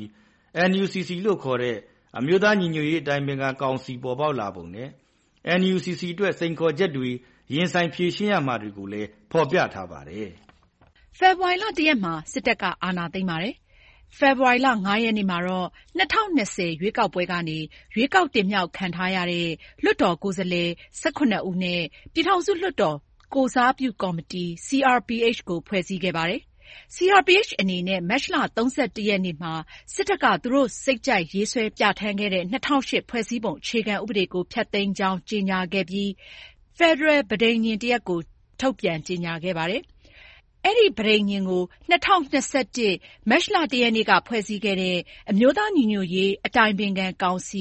NUCC လို့ခေါ်တဲ့အမျိုးသားညီညွတ်ရေးအတိုင်ပင်ခံကောင်စီပေါ်ပေါက်လာပုံနဲ့ NUCC အတွက်စိန်ခေါ်ချက်တွေရင်ဆိုင်ဖြေရှင်းရမှာတွေကိုလည်းဖော်ပြထားပါတယ်။ဖေဖော်ဝါရီလ 1 ရက်မှာစစ်တပ်ကအာဏာသိမ်းပါတယ်။ဖေဖော်ဝါရီလ 5 ရက်နေ့မှာတော့2020ရွေးကောက်ပွဲကနေရွေးကောက်တင်မြှောက်ခံထားရတဲ့လွှတ်တော်ကိုယ်စားလှယ်18ဦးနဲ့ပြည်ထောင်စုလွှတ်တော်ကိုယ်စားပြုကော်မတီ CRPH ကိုဖွဲ့စည်းခဲ့ပါတယ်။ CRPH အနေနဲ့မတ်လ 31 ရက်နေ့မှာစစ်တပ်ကသူတို့စိတ်ကြိုက်ရေးဆွဲပြဋ္ဌာန်းခဲ့တဲ့2008ဖွဲ့စည်းပုံအခြေခံဥပဒေကိုဖျက်သိမ်းကြောင်းကြေညာခဲ့ပြီးဖက်ဒရယ်ပဋိညာဉ်တစ်ရပ်ကိုထုတ်ပြန်ကြေညာခဲ့ပါတယ်။အဲဒီပဋိညာဉ်ကို2021မတ်လ 1 ရက်နေ့ကဖွဲ့စည်းခဲ့တဲ့အမျိုးသားညီညွတ်ရေးအတိုင်ပင်ခံကောင်စီ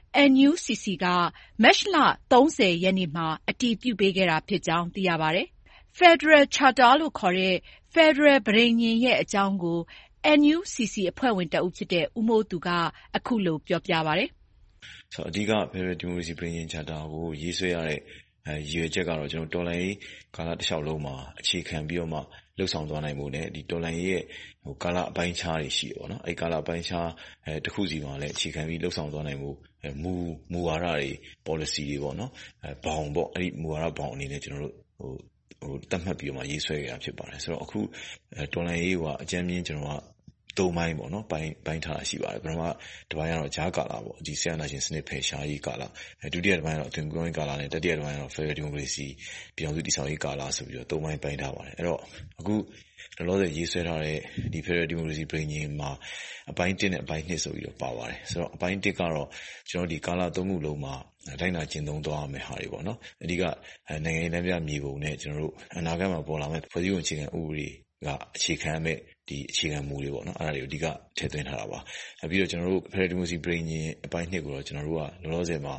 NUCC ကမတ်လ 30 ရက်နေ့မှာအတည်ပြုပေးခဲ့တာဖြစ်ကြောင်းသိရပါတယ်။ Federal Charter လို့ခေါ်တဲ့ဖက်ဒရယ်ပဋိညာဉ်ရဲ့အကြောင်းကို NUCC အဖွဲ့ဝင်တဦးဖြစ်တဲ့ဦးမိုးသူကအခုလိုပြောပြပါတယ်။အဓိကဖက်ဒရယ်ဒီမိုကရေစီပဋိညာဉ် Charter ကိုရေးဆွဲရတဲ့ရည်ရွယ်ချက်ကတော့ကျွန်တော်တော်လှန်ရေးကာလတစ်လျှောက်လုံးမှာအခြေခံပြီးတော့မှလှုပ်ဆောင်သွားနိုင်မှုနဲ့ဒီတော်လှန်ရေးရဲ့ကာလအပိုင်းခြားတွေရှိတယ်ပေါ့နော်။အဲဒီကာလအပိုင်းခြားတစ်ခုစီမှာလည်းအခြေခံပြီးလှုပ်ဆောင်သွားနိုင်မှုမူဝါဒတွေ policy တွေပေါ့နော်။ဘောင်ပေါ့အဲဒီမူဝါဒဘောင်အနေနဲ့ကျွန်တော်တို့သတ်မှတ်ပြီးတော့မှရေးဆွဲခဲ့တာဖြစ်ပါတယ်။ဆိုတော့အခုတော်လှန်ရေးကအကြမ်းမြင်ကျွန်တော်ကသုံးပိုင်းပေါ့နော်ပိုင်းထားတာရှိပါတယ်။ပထမတစ်ပိုင်းကတော့ဂျားကာလပေါ့ဒီဆီယနာရှင်စနစ်ဖယ်ရှားရေးကာလဒုတိယတစ်ပိုင်းကတော့အသွင်ပြောင်းရေးကာလနဲ့တတိယတစ်ပိုင်းကတော့ Federal Democracy ပြည်ထောင်စုတည်ဆောက်ရေးကာလဆိုပြီးတော့သုံးပိုင်းထားပါတယ်။အဲ့တော့အခုလောလောဆယ်ရေးဆွဲထားတဲ့ဒီ Federal Democracy ပဋိညာဉ်မှာအပိုင်း1နဲ့အပိုင်း2ဆိုပြီးတော့ပါပါတယ်။ဆိုတော့အပိုင်း1ကတော့ကျွန်တော်ဒီကာလသုံးခုလုံးမှာတိုင်းနာကျင့်သုံးသွားရမယ့်ဟာတွေပေါ့နော်။အဓိကနိုင်ငံရေးလမ်းပြမြေပုံနဲ့ကျွန်တော်တို့အနာဂတ်မှာပေါ်လာမယ့်ဖွဲ့စည်းပုံအခြေခံဥပဒေကအခြေခံမဲ့ဒီအခြေခံမူတွေပေါ့နော်အဲ့ဒါတွေကိုအဓိကထည့်သွင်းထားတာပါ။ပြီးတော့ကျွန်တော်တို့ Federal Democracy ပဋိညာဉ်အပိုင်း2ကိုတော့ကျွန်တော်တို့ကလောလောဆယ်မှာ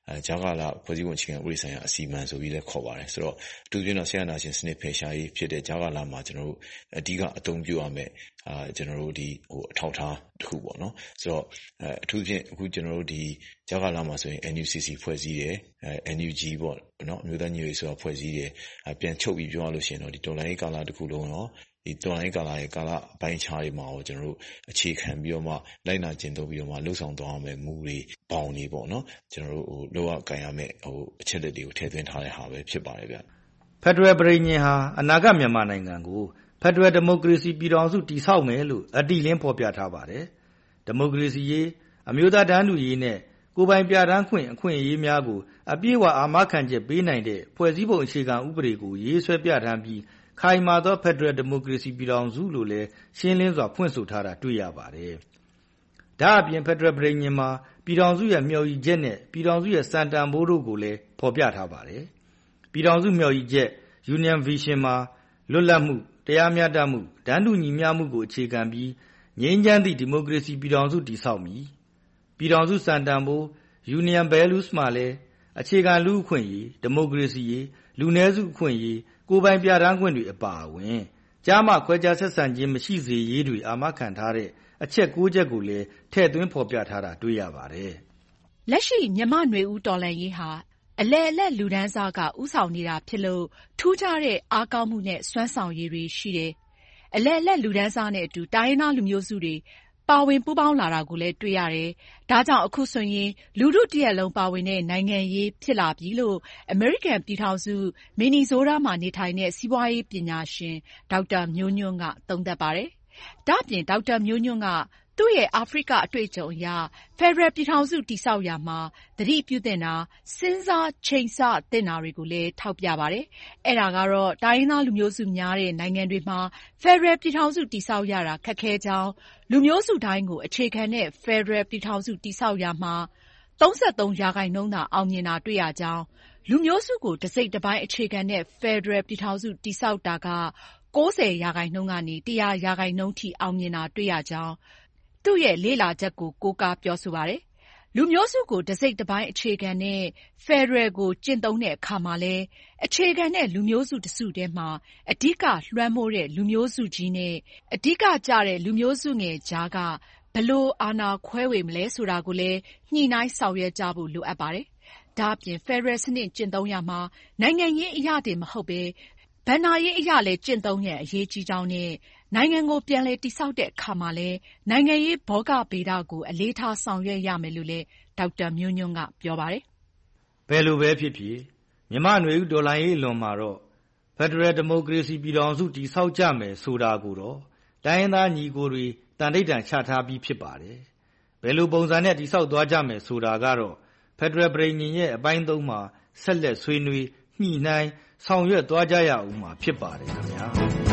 ကြားကာလဖွဲ့စည်းပုံအခြေခံဥပဒေဆိုင်ရာအစီအမံဆိုပြီးလည်းခေါ်ပါတယ်ဆိုတော့အထူးသဖြင့်တော့ဆက်အာဏာရှင်စနစ်ဖယ်ရှားရေးဖြစ်တဲ့ကြားကာလမှာကျွန်တော်တို့အဓိကအသုံးပြုရမယ်ကျွန်တော်တို့ဒီအထောက်ထားတစ်ခုပေါ့နော်ဆိုတော့အထူးသဖြင့်အခုကျွန်တော်တို့ဒီကြားကာလမှာဆိုရင် NUCC ဖွဲ့စည်းတယ်NUG ပေါ့နော်အမျိုးသားညီညွတ်ရေးဆိုတာဖွဲ့စည်းတယ်ပြန်ချုပ်ပြီးပြောရလို့ရှိရင်တော့ဒီတော်လှန်ရေးကာလတစ်ခုလုံးရောဒီတော်လှန်ရေးကာလရဲ့ကာလအပိုင်းခြားတွေမှာရောကျွန်တော်တို့အခြေခံပြီးတော့မှလိုက်နာကျင့်သုံးပြီးတော့မှလှုပ်ဆောင်သွားရမယ်မူတွေပေါင်းနေပေါ့နော်ကျွန်တော်တို့လောကကိုင်ရမယ်အချက်လက်တွေကိုထည့်သွင်းထားတဲ့ဟာပဲဖြစ်ပါတယ်ဗျဖက်ဒရယ်ပြည်ညင်ဟာအနာဂတ်မြန်မာနိုင်ငံကိုဖက်ဒရယ်ဒီမိုကရေစီပြည်ထောင်စုတည်ဆောက်မယ်လို့အတိအလင်းဖော်ပြထားပါတယ်ဒီမိုကရေစီရေးအမျိုးသားတန်းတူရေးနဲ့ကိုယ်ပိုင်ပြဋ္ဌာန်းခွင့်အခွင့်အရေးများကိုအပြည့်အဝအာမခံချက်ပေးနိုင်တဲ့ဖွဲ့စည်းပုံအခြေခံဥပဒေကိုရေးဆွဲပြဋ္ဌာန်းပြီးခိုင်မာသောဖက်ဒရယ်ဒီမိုကရေစီပြည်ထောင်စုလို့လည်းရှင်းလင်းစွာဖွင့်ဆိုထားတာတွေ့ရပါတယ်။ဒါအပြင်ဖက်ဒရယ်ပြည်ညင်မှာပြည်ထောင်စုရဲ့မျှော်ရည်ချက်နဲ့ပြည်ထောင်စုရဲ့စံတန်ဖိုးတို့ကိုလည်းဖော်ပြထားပါတယ်။ပြည်ထောင်စုမျှော်ရည်ချက် Union Vision မှာလွတ်လပ်မှုတရားမျှတမှုတန်းတူညီမျှမှုကိုအခြေခံပြီးငြိမ်းချမ်းသည့်ဒီမိုကရေစီပြည်ထောင်စုတည်ဆောက်မည်။ပြည်ထောင်စုစံတန်ဖိုး Union Values မှာလည်းအခြေခံလူ့အခွင့်အရေးဒီမိုကရေစီရေးလူနည်းစုအခွင့်အရေးကိုယ်ပိုင်ပြဋ္ဌာန်းခွင့်တွေအပါအဝင်ကြားမှခွဲခြားဆက်ဆံခြင်းမရှိစေရေးတွေအာမခံထားတဲ့အချက်၉ချက်ကိုလည်းထည့်သွင်းဖော်ပြထားတာတွေ့ရပါတယ်။လက်ရှိမြန်မာ့နွေဦးတော်လှန်ရေးဟာအလယ်အလတ်လူတန်းစားကဦးဆောင်နေတာဖြစ်လို့ထူးခြားတဲ့အားကောင်းမှုနဲ့စွမ်းဆောင်ရည်တွေရှိတယ်။အလယ်အလတ်လူတန်းစားနဲ့အတူတိုင်းရင်းသားလူမျိုးစုတွေပါဝင်ပူးပေါင်းလာတာကိုလည်းတွေ့ရတယ်။ဒါကြောင့်အခုဆိုရင်လူထုတရက်လုံးပါဝင်တဲ့နိုင်ငံရေးဖြစ်လာပြီလို့အမေရိကန်ပြည်ထောင်စုမင်နီဇိုးတားမှာနေထိုင်တဲ့စီးပွားရေးပညာရှင်ဒေါက်တာမျိုးညွန့်ကသုံးသပ်ပါတယ်။ဒါ့အပြင်ဒေါက်တာမျိုးညွန့်ကသူ့ရဲ့အာဖရိကအတွေ့အကြုံအရဖက်ဒရယ်ပြည်ထောင်စုတည်ဆောက်ရာမှာသတိပြုသင့်တာစဉ်းစားချိန်ဆသင့်တာတွေကိုလည်းထောက်ပြပါတယ်။အဲ့ဒါကတော့တိုင်းရင်းသားလူမျိုးစုများတဲ့နိုင်ငံတွေမှာဖက်ဒရယ်ပြည်ထောင်စုတည်ဆောက်ရတာခက်ခဲကြောင်းလူမျိုးစုတိုင်းကိုအခြေခံတဲ့ဖက်ဒရယ်ပြည်ထောင်စုတည်ဆောက်ရာမှာ33%သာအောင်မြင်တာတွေ့ရကြောင်းလူမျိုးစုကိုတစ်စိတ်တစ်ပိုင်းအခြေခံတဲ့ဖက်ဒရယ်ပြည်ထောင်စုတည်ဆောက်တာက90%ကနေ100%ထိအောင်မြင်တာတွေ့ရကြောင်းသူ့ရဲ့လေ့လာချက်ကိုကိုးကားပြောဆိုပါတယ်။လူမျိုးစုကိုတစ်စိတ်တစ်ပိုင်းအခြေခံတဲ့ဖက်ဒရယ်ကိုကျင့်သုံးတဲ့အခါမှာလည်းအခြေခံတဲ့လူမျိုးစုတစုထဲမှာအဓိကလွှမ်းမိုးတဲ့လူမျိုးစုကြီးနဲ့အဓိကကျတဲ့လူမျိုးစုငယ်ကြားကဘယ်လိုအာဏာခွဲဝေမလဲဆိုတာကိုလည်းညှိနှိုင်းဆောင်ရွက်ကြဖို့လိုအပ်ပါတယ်။ဒါ့အပြင်ဖက်ဒရယ်စနစ်ကျင့်သုံးရမှာနိုင်ငံရေးအရတင်မဟုတ်ပဲဘဏ္ဍာရေးအရလည်းကျင့်သုံးရန်အရေးကြီးကြောင်းနဲ့နိုင်ငံကိုပြန်လည်တည်ဆောက်တဲ့အခါမှာလည်းနိုင်ငံရေးဘောဂဗေဒကိုအလေးထားဆောင်ရွက်ရမယ်လို့လည်းဒေါက်တာမျိုးညွန့်ကပြောပါတယ်။ဘယ်လိုပဲဖြစ်ဖြစ်မြန်မာ့နွေဦးတော်လှန်ရေးအလွန်မှာတော့ဖက်ဒရယ်ဒီမိုကရေစီပြည်ထောင်စုတည်ဆောက်ကြမယ်ဆိုတာကိုတော့တိုင်းရင်းသားညီကိုတွေတန်ဋိဌာန်ချထားပြီးဖြစ်ပါတယ်။ဘယ်လိုပုံစံနဲ့တည်ဆောက်သွားကြမယ်ဆိုတာကတော့ဖက်ဒရယ်ပြည်ညင်ရဲ့အပိုင်း၃မှာဆက်လက်ဆွေးနွေးညှိနှိုင်းဆောင်ရွက်သွားကြရအောင်မှာဖြစ်ပါတယ်ခင်ဗျာ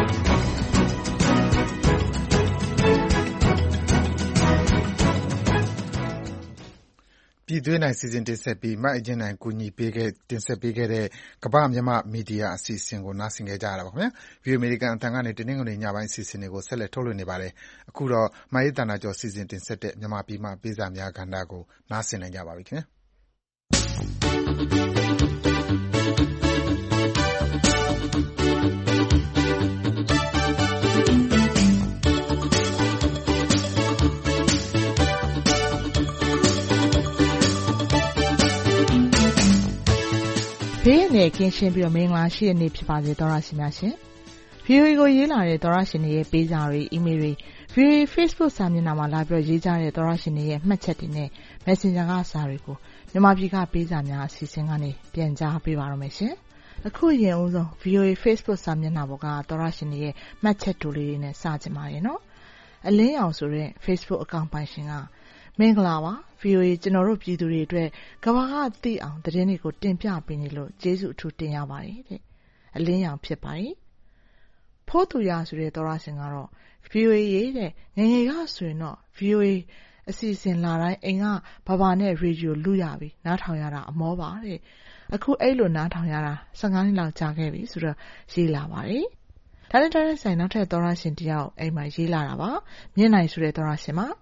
ပြည်တွင်းနိုင်စီစဉ်တင်ဆက်ပြီးမအကျဉ်းနိုင်ကူညီပေးခဲ့တင်ဆက်ပေးခဲ့တဲ့ကမ္ဘာမြန်မာမီဒီယာအစီအစဉ်ကိုနားဆင်ကြရတာပါခင်ဗျာ။ VOA American အသံကနေတင်းငွေညပိုင်းအစီအစဉ်တွေကိုဆက်လက်ထုတ်လွှင့်နေပါတယ်။အခုတော့မအေးတနာကျော်စီစဉ်တင်ဆက်တဲ့မြန်မာပြည်မှပေးစာများကဏ္ဍကိုနားဆင်နိုင်ကြပါပြီခင်ဗျာ။ဘေးအန္တရာယ်ကင်းရှင်းပြီးမင်္ဂလာရှိတဲ့နေ့ဖြစ်ပါစေသောတရှင်များရှင်။ VOA ကိုရေးလာတဲ့သောတရှင်တွေရဲ့ပေးစာတွေအီးမေးလ်တွေ VOA Facebook စာမျက်နှာမှာလာပြီးရေးကြတဲ့သောတရှင်တွေရဲ့မှတ်ချက်တွေနဲ့ Messenger ကစာတွေကိုမြန်မာပြည်ကပေးစာများအစီအစဉ်ကနေပြန်ကြားပေးပါရမယ်ရှင်။အခုရင်ဦးဆုံး VOA Facebook စာမျက်နှာပေါ်ကသောတရှင်တွေရဲ့မှတ်ချက်တူလေးတွေနဲ့စကြပါရနော်။အလင်းရောင်ဆိုတဲ့ Facebook အကောင့်ပိုင်ရှင်ကမင်္ဂလာပါ VOA ကျွန်တော်တို့ပြည်သူတွေအတွက်ကဘာကသိအောင်သတင်းတွေကိုတင်ပြပေးနေလို့ကျေးဇူးအထူးတင်ရပါတယ်တဲ့အလင်းရောင်ဖြစ်ပါတယ်ဖိုးသူရဆိုတဲ့သောရရှင်ကတော့ VOA ရဲ့တဲ့ငယ်ငယ်ကဆိုရင်တော့ VOA အစီအစဉ်လာတိုင်းအိမ်ကဘာနဲ့ရေဒီယိုလူရပြီနားထောင်ရတာအမောပါတဲ့အခုအဲ့လိုနားထောင်ရတာ15နှစ်လောက်ကြာခဲ့ပြီဆိုတော့ရေးလာပါတယ်ဒါနဲ့တိုင်းဆိုင်နောက်ထပ်သောရရှင်တယောက်အိမ်မှာရေးလာတာပါမြင့်နိုင်ဆိုတဲ့သောရရှင်မှာ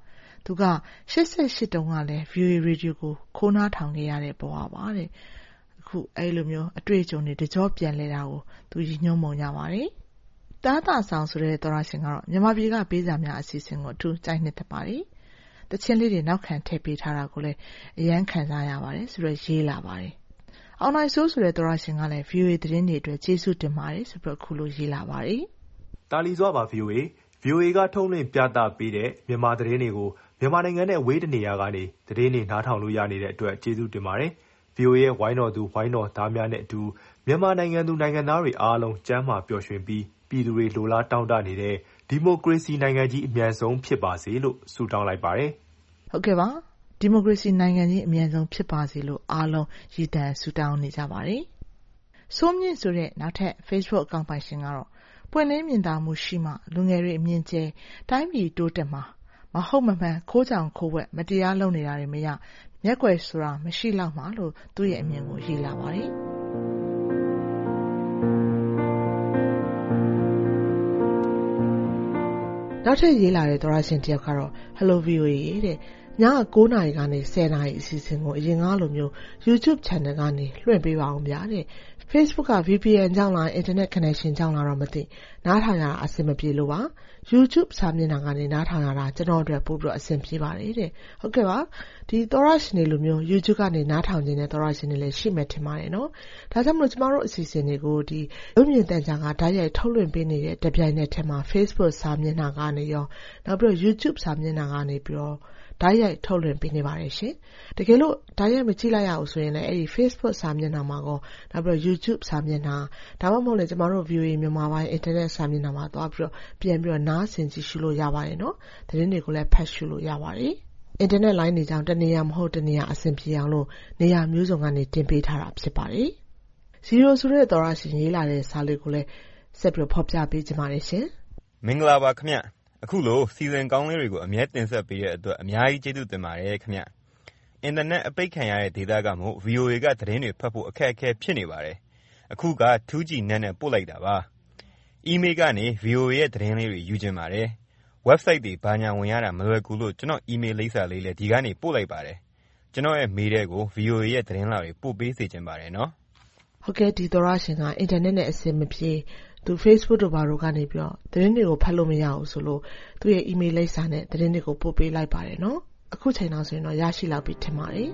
သူက88တုန်းကလည်း VOA Radio ကိုခိုးနားထောင်ခဲ့ရတဲ့ဘဝပါတဲ့အခုအဲ့လိုမျိုးအတွေ့အကြုံတွေတကြောပြန်လဲတာကိုသူရည်ညွှန်းပုံရပါတယ်တားတာဆောင်ဆိုတဲ့သောရရှင်ကတော့မြန်မာပြည်ကပေးစာများအစီအစဉ်ကိုအထူးကြိုက်နှစ်သက်ပါတယ်တချင်းလေးတွေနောက်ခံထည့်ပေးထားတာကိုလည်းအရန်ခံစားရပါတယ်ဆိုတော့ရေးလာပါတယ်အောင်နိုင်ဆိုးဆိုတဲ့သောရရှင်ကလည်း VOA သတင်းတွေအတွက်ကျေးဇူးတင်ပါတယ်ဆိုပြီးခုလိုရေးလာပါတယ်တာလီစွာပါ VOA ကထုတ်လွှင့်ပြသပေးတဲ့မြန်မာသတင်းတွေကိုမြန်မာနိုင်ငံနဲ့ဝေးတနေရာကနေသတင်းတွေနားထောင်လို့ရနေတဲ့အတွက်ကျေးဇူးတင်ပါတယ်။ VOA ရဲ့ဝိုင်းတော်သူဝိုင်းတော်သားများနဲ့အတူမြန်မာနိုင်ငံသူနိုင်ငံသားတွေအားလုံးကျန်းမာပျော်ရွှင်ပြီးပြည်သူတွေလိုလားတောင်းတနေတဲ့ဒီမိုကရေစီနိုင်ငံကြီးအမြန်ဆုံးဖြစ်ပါစေလို့ဆုတောင်းလိုက်ပါတယ်။ဟုတ်ကဲ့ပါ။ဒီမိုကရေစီနိုင်ငံကြီးအမြန်ဆုံးဖြစ်ပါစေလို့အားလုံးရည်တမ်းဆုတောင်းနေကြပါတယ်။စိုးမြင့်ဆိုတဲ့နောက်ထပ် Facebook အကောင့်ပိုင်ရှင်ကတော့ပွင့်လင်းမြင်သာမှုရှိမှလူငယ်တွေအမြင်ကျဲတိုင်းပြည်တိုးတက်မှာမဟုတ်မမှန်ခိုးကြောင်ခိုးဝက်မတရားလုပ်နေတာတွေမရမျက်ကွယ်ဆိုတာမရှိလောက်မှလို့သူ့ရဲ့အမြင်ကိုရေးလာပါတယ်နောက်ထပ်ရေးလာတဲ့သောရရှင်တယောက်ကတော့ Hello VOA တဲ့ည9နာရီကနေ10နာရီအစီအစဉ်ကိုအရင်ကလိုမျိုး YouTube Channel ကနေလွှင့်ပေးပါအောင်ဗျာတဲ့Facebook က VPN ကြောင့်လား Internet Connection ကြောင့်လားတော့မသိနားထောင်ရတာအဆင်မပြေလို့ပါ YouTube စာမျက်နှာကနေနားထောင်ရတာကျွန်တော်အတွက်ပို့ပြီးအဆင်ပြေပါတယ်တဲ့ဟုတ်ကဲ့ပါဒီသောရရှင်တွေလိုမျိုး YouTube ကနေနားထောင်နေတဲ့သောရရှင်တွေလည်းရှိမှထင်ပါတယ်နော်ဒါကြောင့်မလို့ကျမတို့အစီအစဉ်တွေကိုဒီရုပ်မြင်သံကြားကဓာတ်ရိုက်ထုတ်လွှင့်ပေးနေတဲ့တပြိုင်နက်တည်းမှာ Facebook စာမျက်နှာကနေရောနောက်ပြီးတော့ YouTube စာမျက်နှာကနေပြီးတော့ဓာတ်ရိုက်ထုတ်လွှင့်ပေးနေပါတယ်ရှင်တကယ်လို့ဓာတ်ရိုက်မကြည့်လိုက်ရအောင်ဆိုရင်လည်းအဲ့ဒီ Facebook စာမျက်နှာမှာကောနောက်ပြီးတော့ YouTube စာမျက်နှာဒါမှမဟုတ်လည်းကျမတို့ VOA မြန်မာပိုင်း Internet စာမျက်နှာမှာသွားပြီးတော့ပြန်ပြီးတော့နားဆင်ကြည့်ရှုလို့ရပါတယ်နော်သတင်းတွေကိုလည်းဖတ်ရှုလို့ရပါတယ် Internet line တွေကြောင့်တနေရာမဟုတ်တနေရာအဆင်ပြေအောင်လို့နေရာမျိုးစုံကနေတင်ပေးထားတာဖြစ်ပါတယ်0ဆိုတဲ့သောရရှင်ရေးလာတဲ့စာလေးကိုလည်းဆက်ပြီးဖော်ပြပေးကြပါမယ်ရှင်မင်္ဂလာပါခင်ဗျအခုလိုစီစဉ်ကောင်းလေးတွေကိုအမြဲတင်ဆက်ပေးတဲ့အတွက်အများကြီးကျေးဇူးတင်ပါတယ်ခင်ဗျအင်တာနက်အပိတ်ခံရတဲ့ဒေတာကမို့ VOA ကသတင်းတွေဖတ်ဖို့အခက်အခဲဖြစ်နေပါတယ်အခုက 2G net နဲ့ပို့လိုက်တာပါအီးမေးလ်ကနေ VOA ရဲ့သတင်းလေးတွေယူချင်ပါတယ် website တွေဘာညာဝင်ရတာမလွယ်ကူလို့ကျွန်တော်အီးမေးလ်လိပ်စာလေးလည်းဒီကနေပို့လိုက်ပါတယ်ကျွန်တော်ရဲ့မေးတဲ့ကို VOA ရဲ့သတင်းလာတွေပို့ပေးစေချင်ပါတယ်နော်ဟုတ်ကဲ့ဒီသောရရှင်ကအင်တာနက်နဲ့အဆင်မပြေသူ Facebook တို့ဘာတို့ကနေပြီးတော့သတင်းတွေကိုဖတ်လို့မရဘူးဆိုလို့သူ့ရဲ့ email လိပ်စာနဲ့သတင်းတွေကိုပို့ပေးလိုက်ပါတယ်နော်အခုချိန်တော့ဆိုရင်တော့ရရှိလောက်ပြီထင်ပါတယ်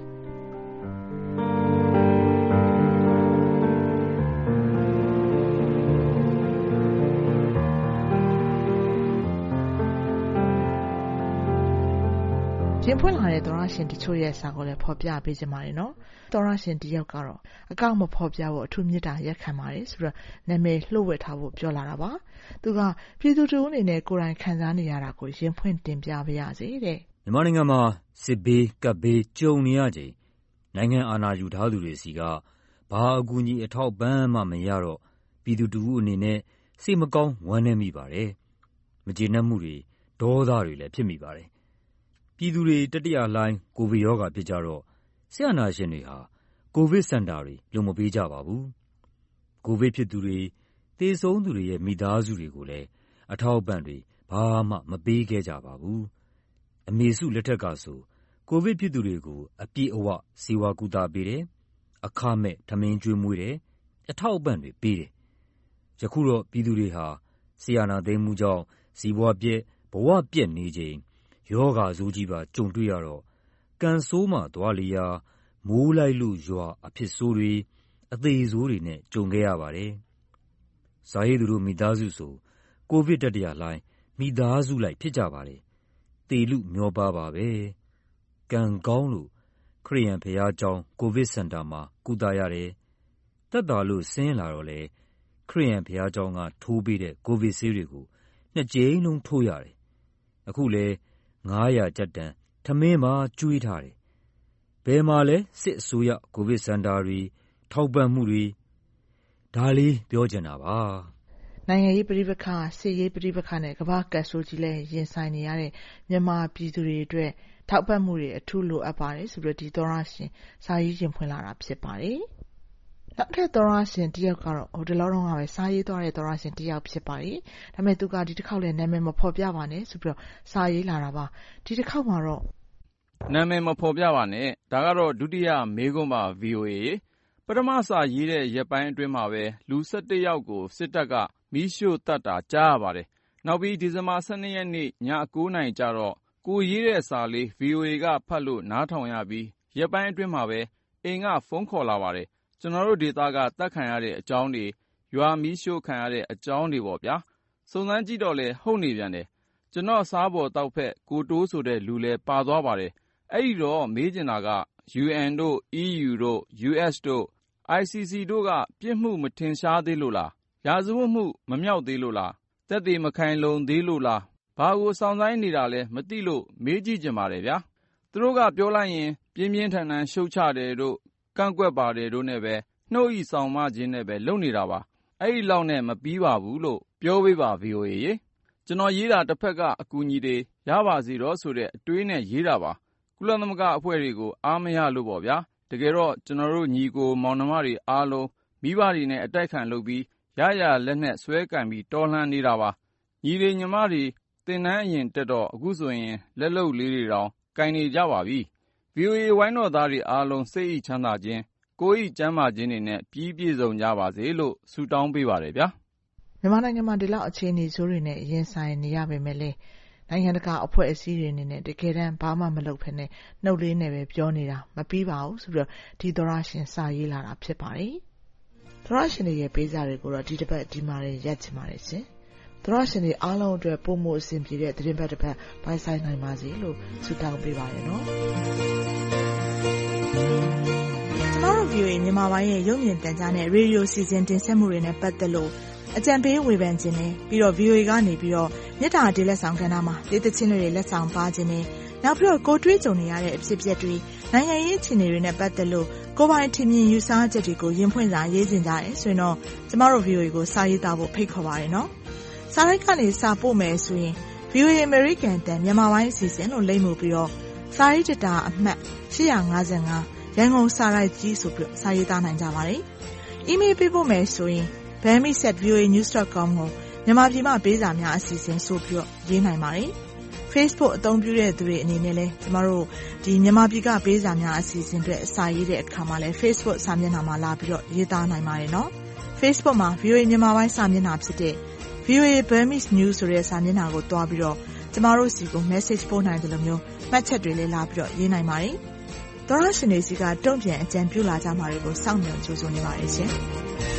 ရင်ဖွင့်လာတဲ့သောရရှင်တချို့ရဲ့စာကိုလည်းဖော်ပြပေးကြပါတယ်နော်သောရရှင်တယောက်ကတော့အကောင့်မဖော်ပြဖို့အထူးမြတ်တာရက်ခံပါတယ်ဆိုတော့နာမည်လှုပ်ဝက်ထားဖို့ပြောလာတာပါသူကပြည်သူတို့အနေနဲ့ကိုယ်တိုင်ခံစားနေရတာကိုရင်ဖွင့်တင်ပြပါရစေတဲ့မြန်မာနိုင်ငံမှာစစ်ဘေးကပ်ဘေးကြုံနေရချိန်နိုင်ငံအာဏာယူထားသူတွေစီကဘာအကူအညီအထောက်ပံ့မှမရတော့ပြည်သူတူအနေနဲ့စိတ်မကောင်းဝမ်းနည်းမိပါတယ်မကျေနပ်မှုတွေဒေါသတွေလည်းဖြစ်မိပါတယ်ပြည်သူတွေတတိယလှိုင်းကိုဗစ်ရောဂါဖြစ်ကြတော့ဆရာနာရှင်တွေဟာကိုဗစ်စင်တာတွေလုံမပေးကြပါဘူးကိုဗစ်ဖြစ်သူတွေသေဆုံးသူတွေရဲ့မိသားစုတွေကိုလည်းအထောက်အပံ့တွေဘာမှမပေးခဲ့ကြပါဘူးအမေစုလက်ထက်ကဆိုကိုဗစ်ဖြစ်သူတွေကိုအပြည့်အဝဆေးဝါးကုသပေးတယ်အခမဲ့ထမင်းကျွေးမွေးတယ်အထောက်အပံ့တွေပေးတယ်ယခုတော့ပြည်သူတွေဟာဆရာနာသိမ်းမှုကြောင့်ဇီဝပြည့်ဘဝပြည့်နေချိန်ယောဂါဆိုးကြီးပါကြုံတွေ့ရတော့ကံဆိုးမှသွားလျာမိုးလိုက်လို့ရွာအဖြစ်ဆိုးတွေအသေးဆိုးတွေနဲ့ကြုံခဲ့ရပါတယ်။ဇာယေသူတို့မိသားစုဆိုကိုဗစ်တတိယလှိုင်းမိသားစုလိုက်ဖြစ်ကြပါတယ်။တေလူမျောပါပါပဲ။ကံကောင်းလို့ခရိယန်ဘုရားကျောင်းကိုဗစ်စင်တာမှာကုသရတယ်။သက်သာလို့ဆင်းလာတော့လေခရိယန်ဘုရားကျောင်းကထိုးပေးတဲ့ကိုဗစ်ဆေးတွေကို2 ကြိမ်လုံးထိုးရတယ်။အခုလေ900ကျပ်တန်ထမင်းမှာကျွေးထားတယ်။ဘယ်မှာလဲစစ်အစိုးရကိုဗစ်စင်တာတွေထောက်ပံ့မှုတွေဒါလေးပြောချင်တာပါ။နိုင်ငံရေးပြည်ပခါစစ်ရေးပြည်ပခါနဲ့ကမ္ဘာကပ်ဆိုးကြီးလဲရင်ဆိုင်နေရတဲ့မြန်မာပြည်သူတွေအတွက်ထောက်ပံ့မှုတွေအထူးလိုအပ်ပါတယ်ဆိုပြီးဒီသောရရှင်စာရေးရင်ဖွင့်လာတာဖြစ်ပါတယ်။နောက်ထပ်သောရရှင်တယောက်ကတော့ဒီလောက်တော့ပဲစာရေးသွားတဲ့သောရရှင်တယောက်ဖြစ်ပါတယ်။ဒါပေမဲ့သူကဒီတစ်ခေါက်လည်းနာမည်မဖော်ပြပါနဲ့ဆိုပြီးတော့စာရေးလာတာပါ။ဒီတစ်ခေါက်မှာတော့နာမည်မဖော်ပြပါနဲ့ဒါကတော့ဒုတိယမေးခွန်းပါ VOA ပထမစာရေးတဲ့ရက်ပိုင်းအတွင်းမှာပဲလူ17ယောက်ကိုစစ်တပ်ကမီးရှို့တတ်တာကြားရပါတယ်။နောက်ပြီးဒီဇင်ဘာ12ရက်နေ့ည9:00 နာရီကျတော့ကိုရေးတဲ့စာလေး VOA ကဖတ်လို့နားထောင်ရပြီးရက်ပိုင်းအတွင်းမှာပဲအိမ်ကဖုန်းခေါ်လာပါတယ်။ကျွန်တော်တို့ဒေသကတတ်ခံရတဲ့အကြောင်းတွေရွာမီးရှို့ခံရတဲ့အကြောင်းတွေပေါ့ဗျာ။စုံစမ်းကြည့်တော့လေဟုတ်နေပြန်တယ်။ကျွန်တော်စားပေါ်တောက်ဖက်ကိုတိုးဆိုတဲ့လူလည်းပါသွားပါတယ်။အဲ့ဒီတော့မေးချင်တာက UN တို့ EU တို့ US တို့ ICC တို့ကပြစ်မှုမထင်ရှားသေးလို့လားရာဇဝတ်မှုမမြောက်သေးလို့လားသက်သေမခိုင်လုံသေးလို့လားဘာကိုစောင့်ဆိုင်နေတာလဲမသိလို့မေးကြည့်ကြပါတယ်ဗျာသူတို့ကပြောလိုက်ရင်ပြင်းပြင်းထန်ထန်ရှုတ်ချတယ်တို့ကန့်ကွက်ပါတယ်တို့နဲ့ပဲနှုတ်ဤဆောင်မခြင်းနဲ့ပဲလုပ်နေတာပါအဲ့ဒီလောက်နဲ့မပြီးပါဘူးလို့ပြောပေးပါ VOA ရေကျွန်တော်ရေးတာတစ်ဖက်ကအကူအညီတွေရပါစေတော့ဆိုတဲ့အတွေးနဲ့ရေးတာပါကုလသမဂ္ဂအဖွဲ့တွေကိုအားမရလို့ပေါ့ဗျာတကယ်တော့ကျွန်တော်တို့ညီကိုမောင်နှမတွေအားလုံးမိဘတွေနဲ့အတိုက်ခံလုပ်ပြီးရရလက်နဲ့ဆွဲကင်ပြီးတော်လှန်နေတာပါညီတွေညီမတွေတင်တန်းအရင်တက်တော့အခုဆိုရင်လက်လုတ်လေးတွေတောင်ကင်နေကြပါပြီ VOA ဝိုင်းတော်သားတွေအားလုံးစိတ်ဤချမ်းသာခြင်းကိုယ်ဤကျမ်းမာခြင်းတွေနဲ့ပြည့်စုံကြပါစေလို့ဆုတောင်းပေးပါတယ်ဗျာမြန်မာနိုင်ငံမှာဒီလောက်အခြေအနေဆိုးတွေနဲ့ရင်ဆိုင်နေရပေမဲ့လည်းနိုင်ငံတကာအဖွဲ့အစည်းတွေအနေနဲ့တကယ်တမ်းဘာမှမလုပ်ဖ ೇನೆ နှုတ်လေးနဲ့ပဲပြောနေတာမပြီးပါဘူးဆိုပြီးတော့ဒီသောရရှင်စာရေးလာတာဖြစ်ပါတယ်။သောရရှင်တွေရဲ့ပေးစာတွေကိုတော့ဒီတစ်ပတ်ဒီမှာရက်ချင်ပါတယ်ရှင်။သောရရှင်တွေအားလုံးအတွက်ပုံမှုအဆင်ပြေတဲ့သတင်းပတ်တစ်ပတ်ပိုင်ဆိုင်နိုင်ပါစေလို့ဆုတောင်းပေးပါရနော်။ကျွန်တော်တို့ VOA မြန်မာပိုင်းရဲ့ရုပ်မြင်သံကြားနဲ့ရေဒီယိုစီစဉ်တင်ဆက်မှုတွေနဲ့ပတ်သက်လို့အကြံပေးဝေဖန်ခြင်းနဲ့ပြီးတော့ VOA ကနေပြီးတော့မြစ်တာဒေးလက်ဆောင်ကဏ္ဍမှာဒေသချင်းတွေလက်ဆောင်ပါခြင်းနဲ့နောက်ပြီးတော့ကိုတွေးကြုံနေရတဲ့အဖြစ်အပျက်တွေနိုင်ငံရေးအခြေအနေတွေနဲ့ပတ်သက်လို့ကိုယ်ပိုင်ထင်မြင်ယူဆချက်တွေကိုရင်ဖွင့်စာရေးခြင်းကြတယ်ဆိုရင်တော့ကျမတို့ VOA ကိုစာရေးသားဖို့ဖိတ်ခေါ်ပါရနော်။စာရိုက်ကနေစာပို့မယ်ဆိုရင် VOA American တန်မြန်မာပိုင်းအစီအစဉ်လို့လိမ့်မှုပြီးတော့စာရေးတတာအမှတ်855ရန်ကုန်စာရိုက်ကြီးဆိုပြီးစာရေးသားနိုင်ကြပါတယ်။ email ပေးဖို့မယ်ဆိုရင်bami@voanews.com ကိုမြန်မာပြည်မှာပေးစာများအစီအစဉ်ဆိုပြီးတော့ရေးနိုင်ပါတယ်။ Facebook အသုံးပြုတဲ့သူတွေအနေနဲ့လည်းကျမတို့ဒီမြန်မာပြည်ကပေးစာများအစီအစဉ်တွေအစာရေးတဲ့အခါမှာလည်း Facebook စာမျက်နှာမှာလာပြီးတော့ရေးသားနိုင်ပါတယ်နော်။ Facebook မှာ VOA မြန်မာပိုင်းစာမျက်နှာဖြစ်တဲ့ VOA Burmese News ဆိုတဲ့စာမျက်နှာကိုတွားပြီးတော့ကျမတို့စီကို message ပို့နိုင်တယ်လို့မျိုးမှတ်ချက်တွေလည်းလာပြီးတော့ရေးနိုင်ပါတယ်။သောရရှင်တွေစီကတုံ့ပြန်အကြံပြုလာကြမှာတွေကိုစောင့်မျှော်ကြိုးစားနေပါတယ်ရှင်။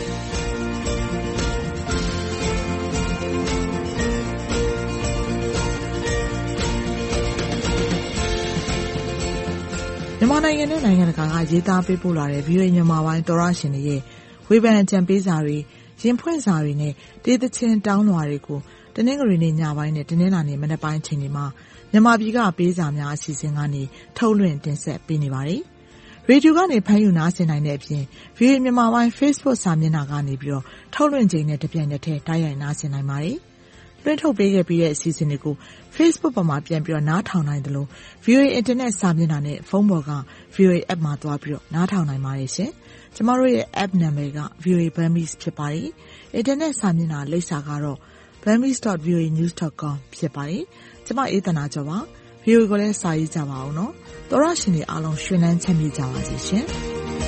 မြန်မာနိုင်ငံနဲ့နိုင်ငံတကာကရေးသားပေးပို့လာတဲ့ VOA မြန်မာပိုင်းသောရရှင်တွေရဲ့ဝေဖန်အကြံပေးစာတွေရင်ဖွင့်စာတွေနဲ့ဒေသချင်းတောင်းလွှာတွေကိုတနင်္ဂနွေနေ့ညပိုင်းနဲ့တနင်္လာနေ့မနက်ပိုင်းအချိန်တွေမှာမြန်မာပြည်ကပေးစာများအစီအစဉ်ကနေထုတ်လွှင့်တင်ဆက်ပေးနေပါတယ်။ရေဒီယိုကနေဖမ်းယူနားဆင်နိုင်တဲ့အပြင် VOA မြန်မာပိုင်း Facebook စာမျက်နှာကနေပြီးတော့ထုတ်လွှင့်ချိန်နဲ့တပြိုင်နက်တည်းတိုက်ရိုက်နားဆင်နိုင်ပါတယ်။လွှင့်ထုတ်ပေးခဲ့ပြီးတဲ့အစီအစဉ်တွေကို Facebook ပေါ်မှာပြန်ပြီးတော့နားထောင်နိုင်တယ်လို့ VOA Internet စာမျက်နှာနဲ့ဖုန်းပေါ်က VOA App မှာသွားပြီးတော့နားထောင်နိုင်ပါတယ်ရှင်။ကျမတို့ရဲ့ App နာမည်က VOA Burmese ဖြစ်ပါတယ်။ Internet စာမျက်နှာလိပ်စာကတော့ burmese.voanews.com ဖြစ်ပါတယ်။ကျမအေးသနာကျော်ပါ။ VOA ကိုလည်းစာရေးကြပါအောင်နော်။သောရရှင်တွေအားလုံးရွှင်လန်းချမ်းမြေ့ကြပါစေရှင်။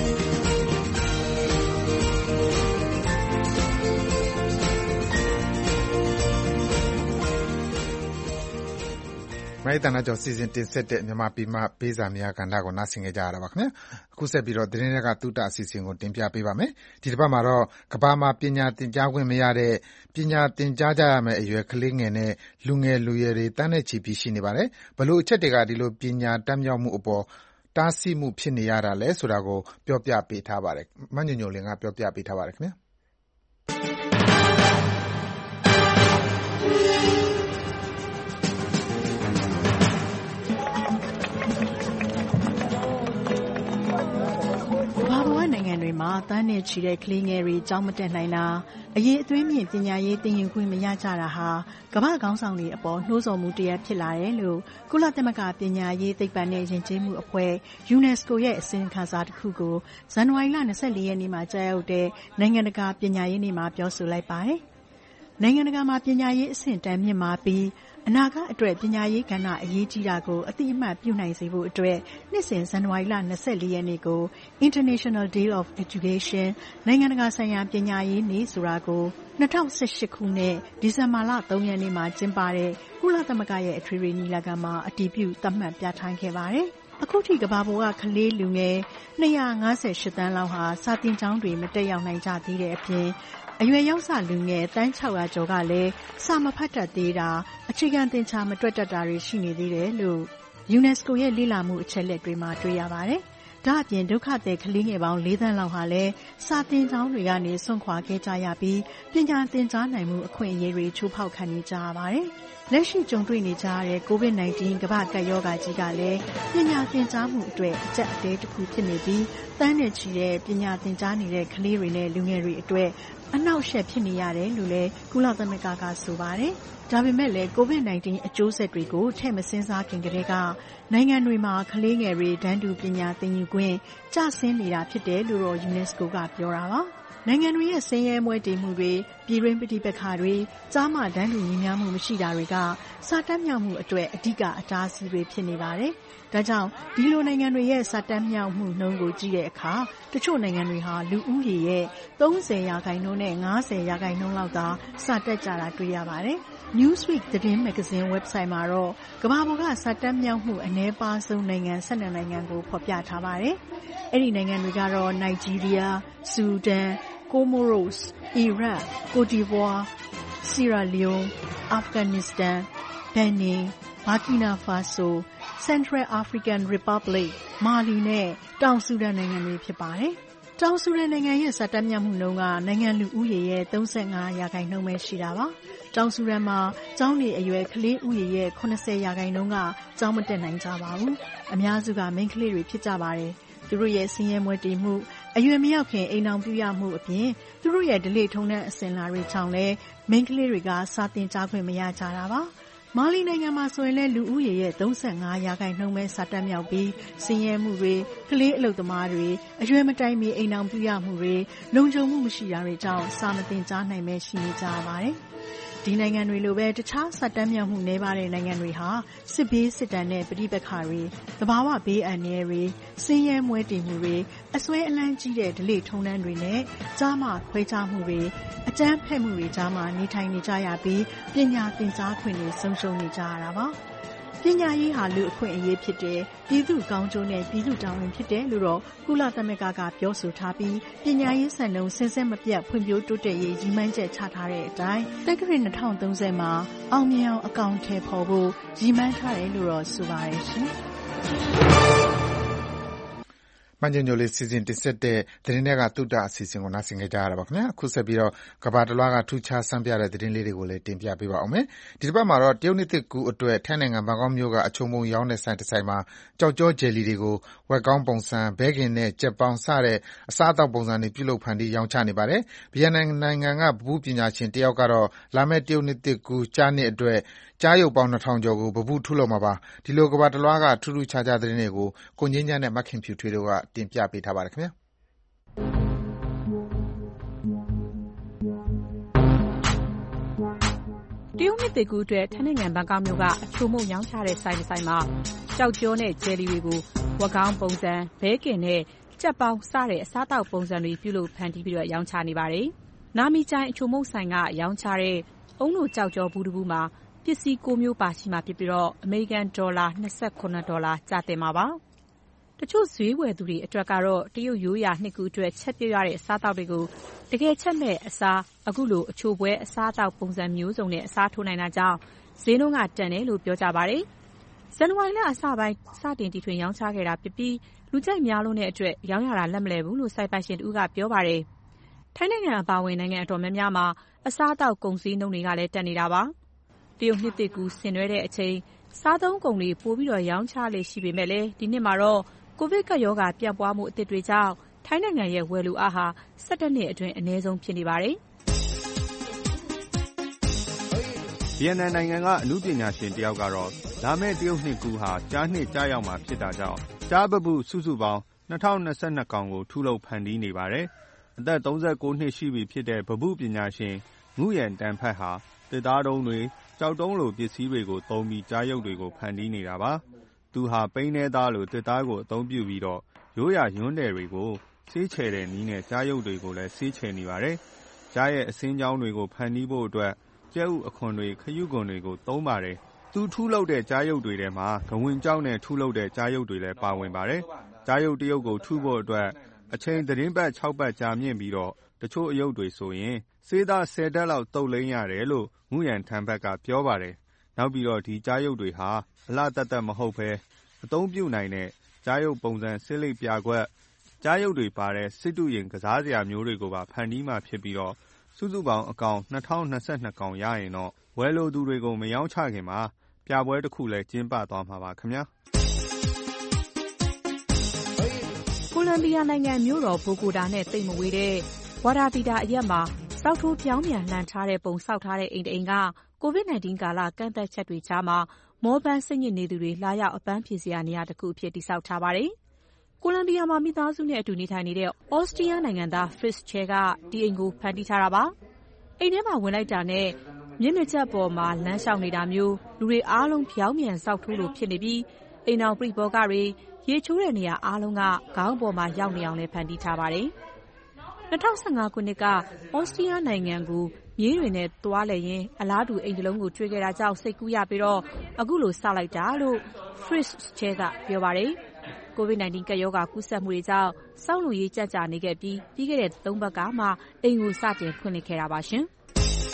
မိုင်းတနာကျော်စီစဉ်တင်ဆက်တဲ့မြန်မာပြည်မှာပေးစာများကဏ္ဍကိုနားဆင်ကြရတာပါခင်ဗျာအခုဆက်ပြီးတော့သတင်းတွေကတူတာအစီအစဉ်ကိုတင်ပြပေးပါမယ်ဒီတစ်ပတ်မှာတော့ကမ္ဘာမှာပညာသင်ကြားခွင့်မရတဲ့ပညာသင်ကြားကြရမယ့်အရွယ်ကလေးငယ်နဲ့လူငယ်လူရွယ်တွေတန်းနဲ့ချီပြီးရှိနေပါတယ်ဘလို့အချက်တွေကဒီလိုပညာတတ်မြောက်မှုအပေါ်တားဆီးမှုဖြစ်နေရတာလဲဆိုတာကိုပြောပြပေးထားပါတယ်မညညိုလင်းကပြောပြပေးထားပါတယ်ခင်ဗျာနိုင်ငံတွေမှာသန်းနဲ့ချီတဲ့ကလေးငယ်တွေကျောင်းမတက်နိုင်တာအရေးအသွေးမြင့်ပညာရေးသင်ယူခွင့်မရကြတာဟာကမ္ဘာ့ခေါင်းဆောင်တွေအပေါ်နှိုးဆော်မှုတစ်ရပ်ဖြစ်လာတယ်လို့ကုလသမဂ္ဂပညာရေးသိပ္ပံနဲ့ယဉ်ကျေးမှုအဖွဲ့ UNESCO ရဲ့အစီရင်ခံစာတစ်ခုကိုဇန်နဝါရီလ24ရက်နေ့မှာကြာရောက်တဲ့နိုင်ငံတကာပညာရေးနေ့မှာပြောဆိုလိုက်ပါတယ်။နိုင်ငံတကာမှာပညာရေးအဆင့်တန်းမြင့်မားပြီးအနာဂတ်အတွက်ပညာရေးကဏ္ဍအရေးကြီးတာကိုအသိအမှတ်ပြုနိုင်စေဖို့အတွက်နှစ်စဉ်ဇန်နဝါရီလ24ရက်နေ့ကို International Day of Education နိုင်ငံတကာဆိုင်ရာပညာရေးနေ့ဆိုတာကို2018ခုနှစ်ဒီဇင်ဘာလ3ရက်နေ့မှာကျင်းပတဲ့ကုလသမဂ္ဂရဲ့အထွေထွေညီလာခံမှာအတည်ပြုသတ်မှတ်ပြဋ္ဌာန်းခဲ့ပါတယ်။အခုထိကမ္ဘာပေါ်ကကလေးလူငယ်258သန်းလောက်ဟာစာသင်ကျောင်းတွေမတက်ရောက်နိုင်ကြသေးတဲ့အပြင်အရွယ်ရောက်စလူငယ်တန်း600ကျော်ကလည်းစာမဖတ်တတ်သေးတာအခြေခံသင်ချာမတွက်တတ်တာတွေရှိနေသေးတယ်လို့ UNESCO ရဲ့လေ့လာမှုအချက်အလက်တွေမှာတွေ့ရပါတယ်။ဒါ့အပြင်ဒုက္ခသည်ကလေးငယ်ပေါင်း4သန်းလောက်ဟာလည်းစာသင်ကျောင်းတွေကနေစွန့်ခွာခဲ့ကြရပြီးပညာသင်ကြားနိုင်မှုအခွင့်အရေးတွေချိုးဖောက်ခံနေကြရပါတယ်။လက်ရှိကြုံတွေ့နေကြရတဲ့ COVID-19 ကမ္ဘာ့ကပ်ရောဂါကြီးကလည်းပညာသင်ကြားမှုအတွက်အကျပ်အတည်းတစ်ခုဖြစ်နေပြီးတန်းနဲ့ချီတဲ့ပညာသင်ကြားနေတဲ့ကလေးတွေနဲ့လူငယ်တွေအတွက်အနှောက်အယှက်ဖြစ်နေရတယ်လို့လည်းကုလသမဂ္ဂကဆိုပါတယ်။ဒါပေမဲ့လည်း COVID-19 အကျိုးဆက်တွေကိုထည့်မစဉ်းစားခင်ကတည်းကနိုင်ငံတွေမှာကလေးငယ်တွေတန်းတူပညာသင်ယူခွင့်ကျဆင်းနေတာဖြစ်တယ်လို့တော့ UNESCO ကပြောတာပါ။နိုင်ငံတွေရဲ့ဆင်းရဲမွဲတေမှုတွေပြည်တွင်းပဋိပက္ခတွေကြားမှတန်းတူညီမျှမှုမရှိတာတွေကစာတတ်မြောက်မှုအတွက်အဓိကအတားအဆီးတွေဖြစ်နေပါတယ်။ဒါကြောင့်ဒီလိုနိုင်ငံတွေရဲ့စာတတ်မြောက်မှုနှုန်းကိုကြည့်တဲ့အခါတချို့နိုင်ငံတွေဟာလူဦးရေရဲ့30%နဲ့50%လောက်သာစာတတ်ကြတာတွေ့ရပါတယ်။ Newsweek သတင်းမဂ္ဂဇင်း website မှာတော့ကမ္ဘာပေါ်ကစာတတ်မြောက်မှုအနည်းပါးဆုံးနိုင်ငံ12နိုင်ငံကိုဖော်ပြထားပါတယ်။အဲ့ဒီနိုင်ငံတွေကတော့ Nigeria, Sudan, Comoros, Iraq, Cote d'Ivoire, Sierra Leone, Afghanistan, Benin, Burkina Faso, Central African Republic, Mali နဲ့တောင်ဆူဒန်နိုင်ငံတွေဖြစ်ပါတယ်။တောင်ဆူဒန်နိုင်ငံရဲ့စာတတ်မြောက်မှုနှုန်းကနိုင်ငံလူဦးရေရဲ့35%ပဲရှိတာပါ။တောင်ဆူဒန်မှာကျောင်းနေအရွယ်ကလေးဦးရေရဲ့80%ကကျောင်းမတက်နိုင်ကြပါဘူး။အများစုကမိန်းကလေးတွေဖြစ်ကြပါတယ်။သူတို့ရဲ့ဆင်းရဲမွဲတေမှုအရွယ်မရောက်ခင်အိမ်အောင်ပြုရမှုအပြင်သူတို့ရဲ့ဓလေ့ထုံးတမ်းအစဉ်အလာတွေကြောင့်လည်းမိန်းကလေးတွေကစာသင်ကြားခွင့်မရကြတာပါ။မာလီနိုင်ငံမှာဆိုရင်လည်းလူဦးရေရဲ့35%ပဲစာတတ်မြောက်ပြီးဆင်းရဲမှုတွေကလေးအလုပ်သမားတွေအရွယ်မတိုင်မီအိမ်အောင်ပြုရမှုတွေလုံခြုံမှုမရှိတာတွေကြောင့်စာမသင်ကြားနိုင်ပဲရှိနေကြရပါတယ်။ဒီနိုင်ငံတွေလိုပဲတခြားစာတတ်မြောက်မှုနည်းပါးတဲ့နိုင်ငံတွေဟာစစ်ဘေးစစ်တမ်းနဲ့ပဋိပက္ခတွေသဘာဝဘေးအန္တရာယ်တွေဆင်းရဲမွဲတေမှုတွေအစွဲအလန်းကြီးတဲ့ဓလေ့ထုံးတမ်းတွေနဲ့ကြားမှခွဲခြားမှုတွေအကြမ်းဖက်မှုတွေကြားမှနေထိုင်နေကြရပြီးပညာသင်ကြားခွင့်တွေဆုံးရှုံးနေကြရတာပါပညာရေးဟာလူအခွင့်အရေးဖြစ်တယ်ပြည်သူကောင်းကျိုးနဲ့ပြည်သူတာဝန်ဖြစ်တယ်လို့တော့ကုလသမဂ္ဂကပြောဆိုထားပြီးပညာရေးစံနှုန်းစဉ်ဆက်မပြတ်ဖွံ့ဖြိုးတိုးတက်ရေးရည်မှန်းချက်ချထားတဲ့အတိုင်းတက္ကရာ2030မှာအောင်မြင်အောင်အကောင့်ထဲပေါ်ဖို့ရည်မှန်းထားတယ်လို့တော့ဆိုပါတယ်ရှင်မန်ဂျင်ညိုလေးစီစဉ်တင်ဆက်တဲ့သတင်းတွေကတုဒ္ဒအစီအစဉ်ကိုနားဆင်ကြကြရတာပါခင်ဗျာအခုဆက်ပြီးတော့ကဘာတလွားကထူးခြားဆန်းပြတဲ့သတင်းလေးတွေကိုလည်းတင်ပြပေးပါအောင်မယ်ဒီတစ်ပတ်မှာတော့တရုတ်နှစ်သစ်ကူအတွက်ထိုင်းနိုင်ငံဘန်ကောက်မြို့ကအချုံပုံရောင်းတဲ့ဆိုင်တစ်ဆိုင်မှာကြောက်ကြောဂျယ်လီတွေကိုဝက်ကောင်းပုံစံဘဲကင်နဲ့ကြက်ပေါင်းစတဲ့အစားအသောက်ပုံစံတွေပြုလုပ်ဖန်တီးရောင်းချနေပါတယ်ဗီယက်နမ်နိုင်ငံကဗဟုပညာရှင်တယောက်ကတော့လာမယ့်တရုတ်နှစ်သစ်ကူကြားနှစ်အတွက်ကြားရုပ်ပေါင်း2000ကျော်ကိုဗဟုထုတ်လုပ်မှာပါဒီလိုကဘာတလွားကထူးထူးခြားခြားသတင်းတွေကိုကိုငင်းချမ်းနဲ့မခင်ဖြူထွေးတို့ကတင်ပြပေးထားပါတယ်ခင်ဗျာတရုတ်နှစ်သစ်ကူးအတွက်ထိုင်းနိုင်ငံဘန်ကောက်မြို့ကအချိုမှုန့်ရောင်းချတဲ့ဆိုင်တစ်ဆိုင်မှာကြောက်ကြောနဲ့ဂျယ်လီတွေကိုဝက်ကောင်းပုံစံဘဲကင်နဲ့ကြက်ပေါင်းစတဲ့အစားအသောက်ပုံစံတွေပြုလုပ်ဖန်တီးပြီးရောင်းချနေပါတယ်နာမီချိုင်အချိုမှုန့်ဆိုင်ကရောင်းချတဲ့အုံနိုကြောက်ကြောဘူးတစ်ဘူးမှာပစ္စည်း9မျိုးပါရှိမှာဖြစ်ပြီးအမေရိကန်ဒေါ်လာ$29ကျသင့်မှာပါတချို့ဈေးဝယ်သူတွေအတွက်ကတော့တရုတ်ရိုးရာနှစ်ကူးအတွက်ချက်ပြုတ်ရတဲ့အစားအသောက်တွေကိုတကယ်ချက်မဲ့အစားအခုလိုအချိုပွဲအစားအသောက်ပုံစံမျိုးစုံနဲ့အစားထိုးနိုင်တာကြောင့်ဈေးနှုန်းကတန်တယ်လို့ပြောကြပါတယ်ဇန်နဝါရီလအစပိုင်းစတင်တီထွင်ရောင်းချခဲ့တာဖြစ်ပြီးလူကြိုက်များလို့တဲ့အတွက်ရောင်းရတာလက်မလဲဘူးလို့စိုက်ပိုင်ရှင်တူကပြောပါတယ်ထိုင်းနိုင်ငံအပါအဝင်နိုင်ငံအတော်များများမှာအစားအသောက်ကုန်စည်နှုန်းတွေကလည်းတက်နေတာပါတရုတ်နှစ်သစ်ကူးဆင်နွှဲတဲ့အချိန်စားသုံးကုန်တွေပိုပြီးရောင်းချလေရှိပေမဲ့လည်းဒီနှစ်မှာတော့ကိုဗစ်ကပ်ရောဂါပြန့်ပွားမှုအသစ်တွေကြောင့်ထိုင်းနိုင်ငံရဲ့ဝယ်လိုအားဟာ17နှစ်အတွင်းအနည်းဆုံးဖြစ်နေပါတယ်။ဗီယက်နမ်နိုင်ငံကအနုပညာရှင်တယောက်ကတော့လာမယ့်တရုတ်နှစ်ကူးဟာကျားနှစ်ကျရောက်မှာဖြစ်တာကြောင့်ကျားပပုစုစုပေါင်း2022 ကောင်ကိုထုလုပ်ဖန်တီးနေပါတယ်။အသက်39နှစ်ရှိပြီဖြစ်တဲ့ပပုပညာရှင်ငုယန်တန်ဖတ်ဟာသစ်သားတုံးတွေကြောက်တုံးလိုပစ္စည်းတွေကိုသုံးပြီးကျားရုပ်တွေကိုဖန်တီးနေတာပါ။သူဟာပိန်းနှဲသားလိုသစ်သားကိုအသုံးပြုပြီးတော့ရိုးရာယွန်းတယ်တွေကိုဆေးချယ်တဲ့နည်းနဲ့ကျားရုပ်တွေကိုလည်းဆေးချယ်နေပါတယ်။ကျားရဲ့အစင်းကြောင်းတွေကိုဖန်တီးဖို့အတွက်ကြက်ဥအခွံတွေခရုခွံတွေကိုသုံးပါတယ်။သူထုလုပ်တဲ့ကျားရုပ်တွေထဲမှာဂဝင်းကြောက်နဲ့ထုလုပ်တဲ့ကျားရုပ်တွေလည်းပါဝင်ပါတယ်။ကျားရုပ်တရုပ်ကိုထုဖို့အတွက်အချိန်သတင်းပတ်6ပတ်ကြာမြင့်ပြီးတော့တချို့အရုပ်တွေဆိုရင်ဆေးသား10တက်လောက်တုပ်လိမ့်ရတယ်လို့ငုယန်ထန်ဘက်ကပြောပါတယ်။နောက်ပြီးတော့ဒီကျားရုပ်တွေဟာအလှတတ်မဟုတ်ဘဲအသုံးပြုနိုင်တဲ့ကျားရုပ်ပုံစံစစ်လိပ်ပြာခွက်ကျားရုပ်တွေပါတဲ့စစ်တူရင်ကစားစရာမျိုးတွေကိုပါဖန်တီးမှဖြစ်ပြီးတော့စုစုပေါင်းအကောင်2022ကောင်ရရင်တော့ဝယ်လိုသူတွေကိုမရောင်းချခင်မှာပြပွဲတစ်ခုလည်းကျင်းပသွားမှာပါခင်ဗျာကိုလံဘီယာနိုင်ငံမြို့တော်ဘိုဂိုတာနဲ့တိတ်မဝေးတဲ့ဝါဒါတီတာအရက်မှာစောက်ထိုးပြောင်းပြန်လှန်ထားတဲ့ပုံစောက်ထားတဲ့အိမ်တစ်အိမ်က COVID-19 ကာလကန့်သက်ချက်တွေကြားမှာမောပန်းစိတ်ညစ်နေသူတွေလာရောက်အပန်းဖြေစရာနေရာတစ်ခုအဖြစ်တည်ဆောက်ထားပါတယ်။ကိုလံဘီယာမှာမိသားစုနဲ့အတူနေထိုင်နေတဲ့ဩစတြီးယားနိုင်ငံသား Fritz Chair ကဒီအိမ်ကိုဖန်တီးထားတာပါ။အိမ်ထဲမှာဝင်လိုက်တာနဲ့မျက်နှာချက်ပေါ်မှာလမ်းလျှောက်နေတာမျိုးလူတွေအားလုံးပြောင်းပြန်စောက်ထိုးလို့ဖြစ်နေပြီးအိမ်တော်ပြိဘောကတွေရေချိုးတဲ့နေရာအားလုံးကခေါင်းပေါ်မှာရောက်နေအောင်လည်းဖန်တီးထားပါတယ်။2015 ခုနှစ်ကဩစတြီးယားနိုင်ငံကိုမြေးတွေနဲ့သွားလည်ရင်းအလားတူအိမ်တစ်လုံးကိုတွေ့ခဲ့တာကြောင့်စိတ်ကူးရပြီးတော့အခုလိုစလိုက်တာလို့ Fritz Chair ကပြောပါတယ်။ COVID-19 ကပ်ရောဂါကူးစက်မှုတွေကြောင့်စောင့်လို့ရေးကြကြနေခဲ့ပြီးပြီးခဲ့တဲ့3ပတ်ကမှအိမ်ကိုစတင်ဖွင့်လှစ်ခဲ့တာပါရှင်။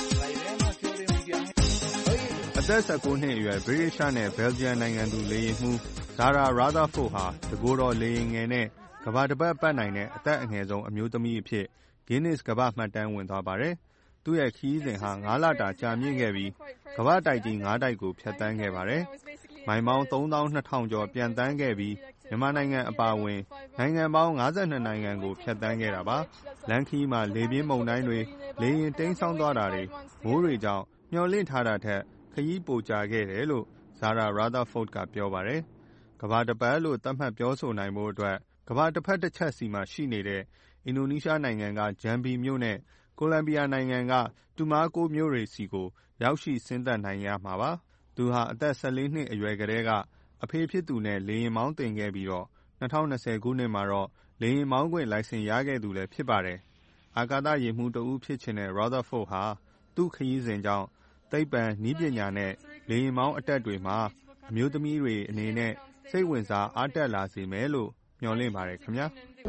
အသက်19နှစ်အရွယ်ဗြိတိရှနဲ့ဘယ်လ်ဂျီယံနိုင်ငံသူလေယာဉ်မှူး Zara Rutherford ဟာတကိုယ်တော်လေယာဉ်ငယ်နဲ့ကမ္ဘာတစ်ပတ်ပတ်နိုင်တဲ့အသက်အငယ်ဆုံးအမျိုးသမီးအဖြစ် Guinness ကမ္ဘာ့မှတ်တမ်းဝင်သွားပါတယ်။သူ့ရဲ့ခရီးစဉ်ဟာ9လတာကြာမြင့်ခဲ့ပြီးကမ္ဘာ့တိုက်ကြီး9တိုက်ကိုဖြတ်သန်းခဲ့ပါတယ်။မိုင်ပေါင်း 32,000 ကျော်ပြန်သန်းခဲ့ပြီးမြန်မာနိုင်ငံအပါအဝင်နိုင်ငံပေါင်း52နိုင်ငံကိုဖြတ်သန်းခဲ့တာပါ။လမ်းခရီးမှာလေပြင်းမုန်တိုင်းတွေလေယာဉ်တိမ်းဆောင်းသွားတာတွေမိုးတွေကြောင့်မျှော်လင့်ထားတာထက်ခရီးပိုကြာခဲ့တယ်လို့ Zara Rutherford ကပြောပါတယ်။ကမ္ဘာတစ်ပတ်လို့သတ်မှတ်ပြောဆိုနိုင်ဖို့အတွက်ကမ္ဘာတစ်ဖက်တစ်ချက်စီမှာရှိနေတဲ့အင်ဒိုနီးရှားနိုင်ငံကဂျမ်ဘီမြို့နဲ့ကိုလံဘီယာနိုင်ငံကတူမာကိုမြို့တွေစီကိုရောက်ရှိဆင်းသက်နိုင်ရမှာပါ။သူဟာအသက်14နှစ်အရွယ်ကတည်းကအဖေဖြစ်သူနဲ့လေယာဉ်မောင်းတင်ခဲ့ပြီးတော့2020ခုနှစ်မှာတော့လေယာဉ်မောင်းခွင့်လိုင်စင်ရခဲ့သူလည်းဖြစ်ပါတယ်။အာကာသယာဉ်မှူးတဦးဖြစ်ချင်တဲ့ Rutherford ဟာသူ့ခရီးစဉ်ကြောင့်သိပ္ပံနည်းပညာနဲ့လေယာဉ်မောင်းအတတ်တွေမှာအမျိုးသမီးတွေအနေနဲ့စိတ်ဝင်စားအားတက်လာစေမယ်လို့မျှော်လင့်ပါတယ်ခင်ဗျာ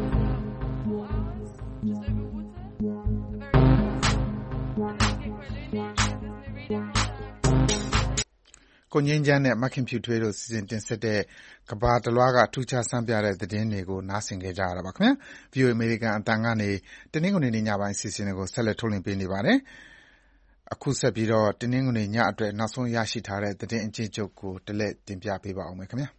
ကိုငြိမ်းချမ်းနဲ့မခင်ဖြူထွေးတို့စီစဉ်တင်ဆက်တဲ့ကဘာတလွားကထူးခြားဆန်းပြတဲ့သတင်းတွေကိုနားဆင်ကြရတာပါခင်ဗျာ VOA အမေရိကန်အတန်ကနေတနင်္ဂနွေနေ့ညပိုင်းစီစဉ်တွေကိုဆက်လက်ထုတ်လွှင့်ပေးနေပါတယ်အခုဆက်ပြီးတော့တနင်္ဂနွေညအတွက်နောက်ဆုံးရရှိထားတဲ့သတင်းအကျဉ်းချုပ်ကိုတလက်တင်ပြပေးပါအောင်မယ်ခင်ဗျာ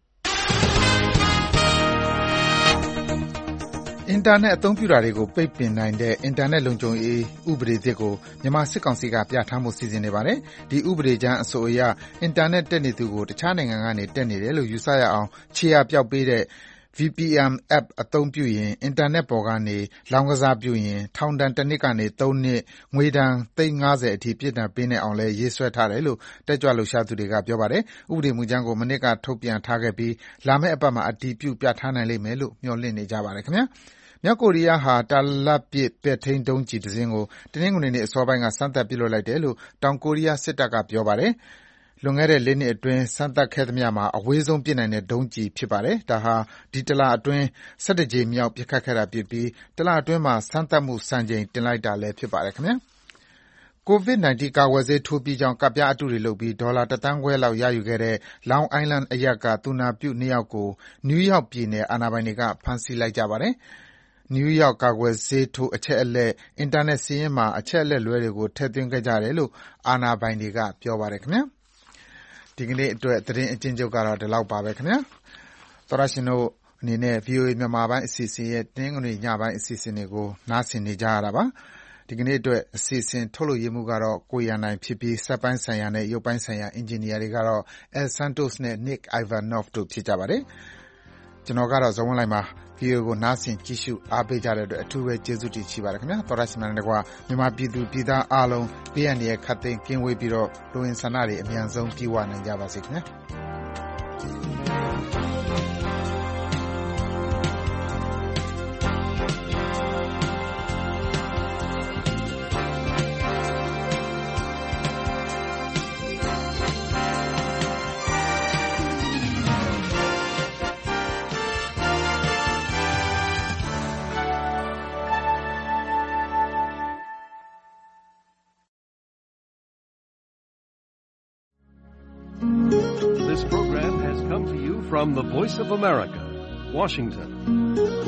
အင်တာနက်အသုံးပြုတာတွေကိုပိတ်ပင်နိုင်တဲ့အင်တာနက်လုံခြုံရေးဥပဒေသစ်ကိုမြန်မာစစ်ကောင်စီကပြဋ္ဌာန်းဖို့စီစဉ်နေပါတယ်။ဒီဥပဒေကြမ်းအဆိုအရအင်တာနက်တက်နေသူကိုတခြားနိုင်ငံကနေတက်နေတယ်လို့ယူဆရအောင်ခြေရာပျောက်ပေးတဲ့ VPN app အသုံးပြုရင်အင်တာနက်ပေါ်ကနေလောင်းကစားပြုရင်ထောင်ဒဏ်1နှစ်ကနေ3နှစ်ငွေဒဏ်$50အထိပြစ်ဒဏ်ပေးနိုင်အောင်လည်းရေးဆွဲထားတယ်လို့တက်ကြွလှုပ်ရှားသူတွေကပြောပါတယ်။ဥပဒေမူကြမ်းကိုမနှစ်ကထုတ်ပြန်ထားခဲ့ပြီးလာမယ့်အပတ်မှာအတည်ပြုပြဋ္ဌာန်းနိုင်လိမ့်မယ်လို့မျှော်လင့်နေကြပါတယ်ခင်ဗျာ။မြောက်ကိုရီးယားဟာတာလတ်ပစ်ပဲ့ထိန်းဒုံးကျည်တစ်စင်းကိုတနင်္ဂနွေနေ့အစောပိုင်းကစမ်းသပ်ပစ်လွှတ်လိုက်တယ်လို့တောင်ကိုရီးယားစစ်တပ်ကပြောပါတယ်။လွန်ခဲ့တဲ့4နှစ်အတွင်းစမ်းသပ်ခဲ့သမျှမှာအဝေးဆုံးပစ်နိုင်တဲ့ဒုံးကျည်ဖြစ်ပါတယ်။ဒါဟာဒီတလအတွင်း17ကြိမ်မြောက်ပစ်ခတ်ခဲ့တာဖြစ်ပြီးတလအတွင်းမှာစမ်းသပ်မှုစံချိန်တင်လိုက်တာလည်းဖြစ်ပါတယ်ခင်ဗျာ။ COVID-19 ကာကွယ်ဆေးထိုးပြီးကြောင်းကပ်ပြားအတုတွေလုပ်ပြီးဒေါ်လာ1.5 သန်းလောက်ရယူခဲ့တဲ့ Long Island အရပ်ကသူနာပြု2ယောက်ကိုနယူးယောက်ပြည်နယ်အာဏာပိုင်တွေကဖမ်းဆီးလိုက်ကြပါတယ်။ နယူးယောက်ကာကွယ်ဆေးထိုးအချက်အလက်အင်တာနက်စာရင်းမှာအချက်အလက်လွဲတွေကိုထည့်သွင်းခဲ့ကြတယ်လို့အာဏာပိုင်တွေကပြောပါတယ်ခင်ဗျာဒီကနေ့အတွက်သတင်းအကျဉ်းချုပ်ကတော့ဒီလောက်ပါပဲခင်ဗျာသောရရှင်တို့အနေနဲ့ VOA မြန်မာပိုင်းအစီအစဉ်ရဲ့တနင်္ဂနွေညပိုင်းအစီအစဉ်တွေကိုနားဆင်နေကြရတာပါ။ဒီကနေ့အတွက်အစီအစဉ်ထုတ်လုပ်ရေးမှူးကတော့ကိုရန်နိုင်ဖြစ်ပြီးစက်ပိုင်းဆိုင်ရာနဲ့ရုပ်ပိုင်းဆိုင်ရာအင်ဂျင်နီယာတွေကတော့ El Santos နဲ့ Nick Ivanov တို့ဖြစ်ကြပါတယ်။ကျွန်တော်ကတော့ဇော်ဝင်းလှိုင်ပါVOA ကိုနားဆင်ကြည့်ရှုအားပေးကြတဲ့အတွက်အထူးပဲကျေးဇူးတင်ရှိပါတယ်ခင်ဗျာ။သောရရှိမှန်တဲ့ကွာမြန်မာပြည်သူပြည်သားအားလုံးဘေးအန္တရာယ်ခတ်သိမ်းကင်းဝေးပြီးတော့လူဝင်ဆန္ဒတွေအမြန်ဆုံးပြည့်ဝနိုင်ကြပါစေခင်ဗျာ။ This program has come to you from the Voice of America, Washington.